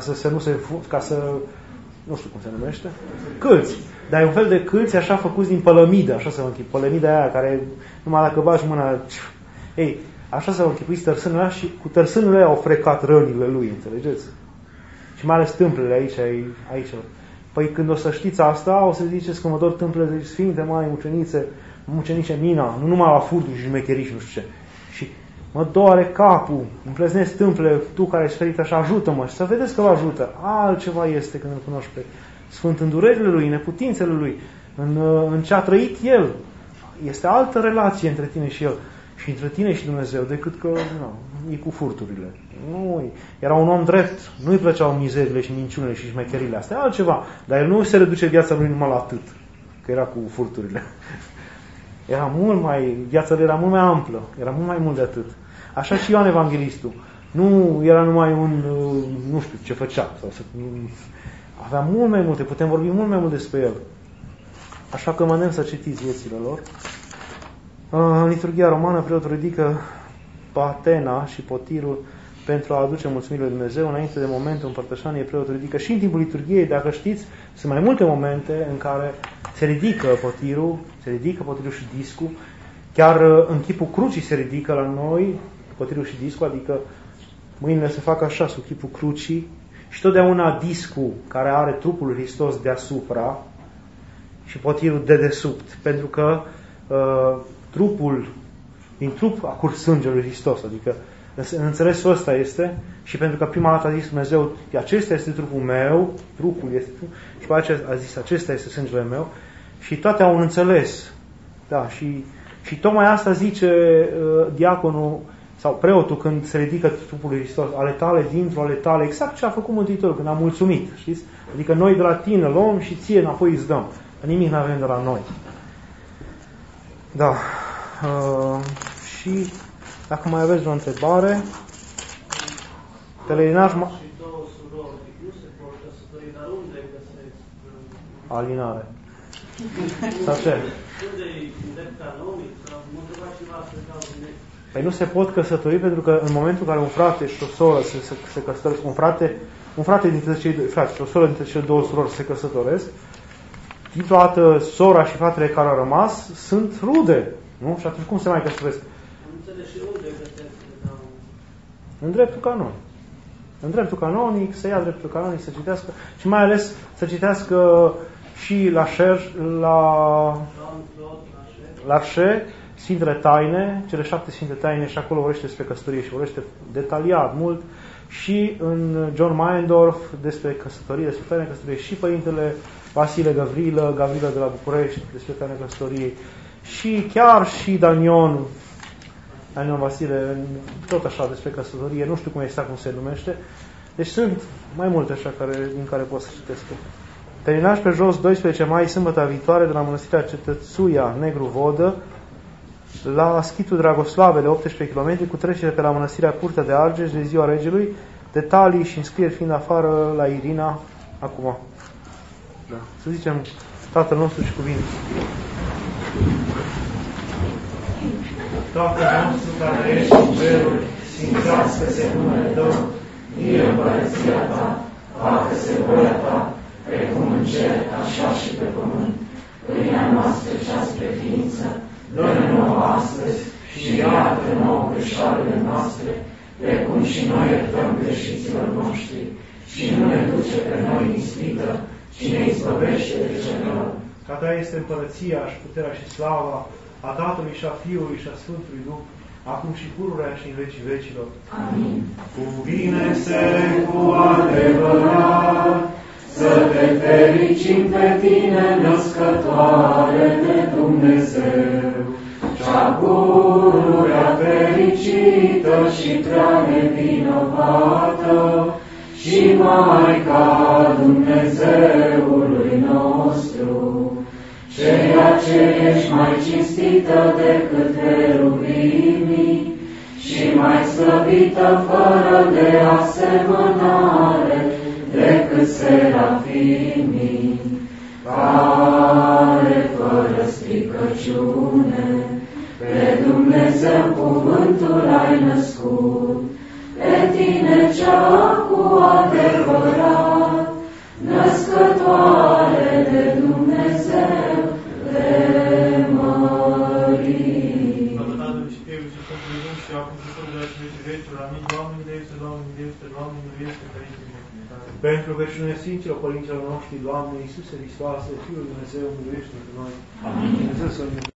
Nu știu cum se numește. Câlți. Dar e un fel de câlți așa făcuți din pălămidă. Așa să vă închipui. Pălămida aia care numai dacă bagi mâna... Ei, așa să vă închipuiți tărsânele și cu tărsânele au frecat rănile lui, înțelegeți? Și mai ales tâmplele aici. Păi când o să știți asta, o să ziceți că mă dor tâmplele de Sfinte, mai mucenice Mina, nu numai la furturi și șmecherii și nu știu ce. Și mă doare capul, îmi pleznesc tâmplele, tu care ești ferit așa, ajută-mă. Și să vedeți că vă ajută. Altceva este când îl cunoști pe Sfânt în durerile lui, în neputințele lui, în ce a trăit el. Este altă relație între tine și el. Și între tine și Dumnezeu, decât că e cu furturile. Nu, era un om drept, nu-i plăceau mizerile și minciunile și șmecherile astea, altceva. Dar el nu se reduce viața lui numai la atât, că era cu furturile. Viața lui era mult mai amplă, era mult mai mult de atât. Așa și Ioan Evanghelistul. Nu era numai nu știu ce făcea. Avea mult mai multe, putem vorbi mult mai mult despre el. Așa că mă îndemn să citiți viețile lor. În liturghia romană, preotul ridică patena și potirul pentru a aduce mulțumirile lui Dumnezeu. Înainte de momentul împărtășaniei, preotul ridică și în timpul liturghiei, dacă știți, sunt mai multe momente în care se ridică potirul și discul. Chiar în chipul crucii se ridică la noi potirul și discul, adică mâinile se fac așa sub chipul crucii și totdeauna discul care are trupul lui Hristos deasupra și potirul dedesubt, pentru că din trup a curs sângele lui Hristos, adică în înțelesul ăsta este, și pentru că prima dată a zis Dumnezeu, acesta este trupul meu, trupul este trupul, și pe aceea a zis, acesta este sângele meu, și toate au un înțeles. Da, și tocmai asta zice diaconul sau preotul când se ridică trupul lui Hristos, ale tale, dintr-o ale tale, exact ce a făcut Mântuitorul când a mulțumit, știți? Adică noi de la tine luăm și ție înapoi îți dăm. Nimic nu avem de la noi. Da. Și dacă mai aveți o întrebare, pelerinaj... Alinare. Sau ce? Păi nu se pot căsători pentru că în momentul în care un frate și o soră se căsătoresc, un frate dintre cei doi frați și o soră dintre cele două surori se căsătoresc, dintr-o dată sora și fratele care au rămas sunt rude. Nu? Și atunci cum se mai căsătoresc? În dreptul canonic. În dreptul canonic, să ia dreptul canonic, să citească și mai ales să citească și la șer, Larșe, Sfintele Taine, cele 7 Sfinte Taine, și acolo vorbește despre căsătorie și vorbește detaliat mult, și în John Meyendorff despre căsătorie, despre taine căsătorie, și Părintele Vasile Gavrilă de la București, despre taine căsătoriei, și chiar și Danion Vasile, tot așa, despre căsătorie, nu știu cum exact cum se numește. Deci sunt mai multe așa din care pot să citesc. Terminaș pe jos, 12 mai, sâmbătă viitoare, de la Mănăstirea Cetățuia, Negru Vodă, la Schitul Dragoslavele, 18 km, cu trecere pe la Mănăstirea Curtea de Argeș de ziua Regelui, detalii și înscrieri fiind afară la Irina acum. Da. Să zicem Tatăl nostru și cuvinte. Tatăl nostru care ești în ceruri, sfințească-se numele Tău, vie împărăția Ta, facă-se voia Ta, precum în cer, așa și pe pământ. Pâinea noastră cea spre ființă, dă-ne nouă astăzi și iartă nouă greșalele noastre, precum și noi iertăm greșiților noștri, și nu ne duce pe noi în ispită, ci ne izbăvește de cel rău. Ca Ta este împărăția și puterea și slava a Tatălui și a Fiului și a Sfântului Duh, acum și pururea și în vecii vecilor. Amin. Cuvine-se cu adevărat, să te fericim pe Tine, născătoare de Dumnezeu, cea pururea fericită și prea nevinovată, și Maica Dumnezeului nostru, ceea ce ești mai cinstită decât cherubimii și mai slăvită fără de asemănare decât serafimii, care fără stricăciune pe Dumnezeu cuvântul ai născut, pe Tine cea cu adevărat, născătoare de Dumnezeu, de mărit. Tatăl Tatălui și Fiului și Sfântului Duh, și acum și pururea și vecii vecilor. Amin. Doamne miluiește, Doamne miluiește, Doamne miluiește, Părinte binecuvântat. Pentru rugăciunea Sfinților Părinților noștri, Doamne Iisuse Hristoase, Fiul Dumnezeu, miluiește-ne pe noi. Amin. Dumnezeu să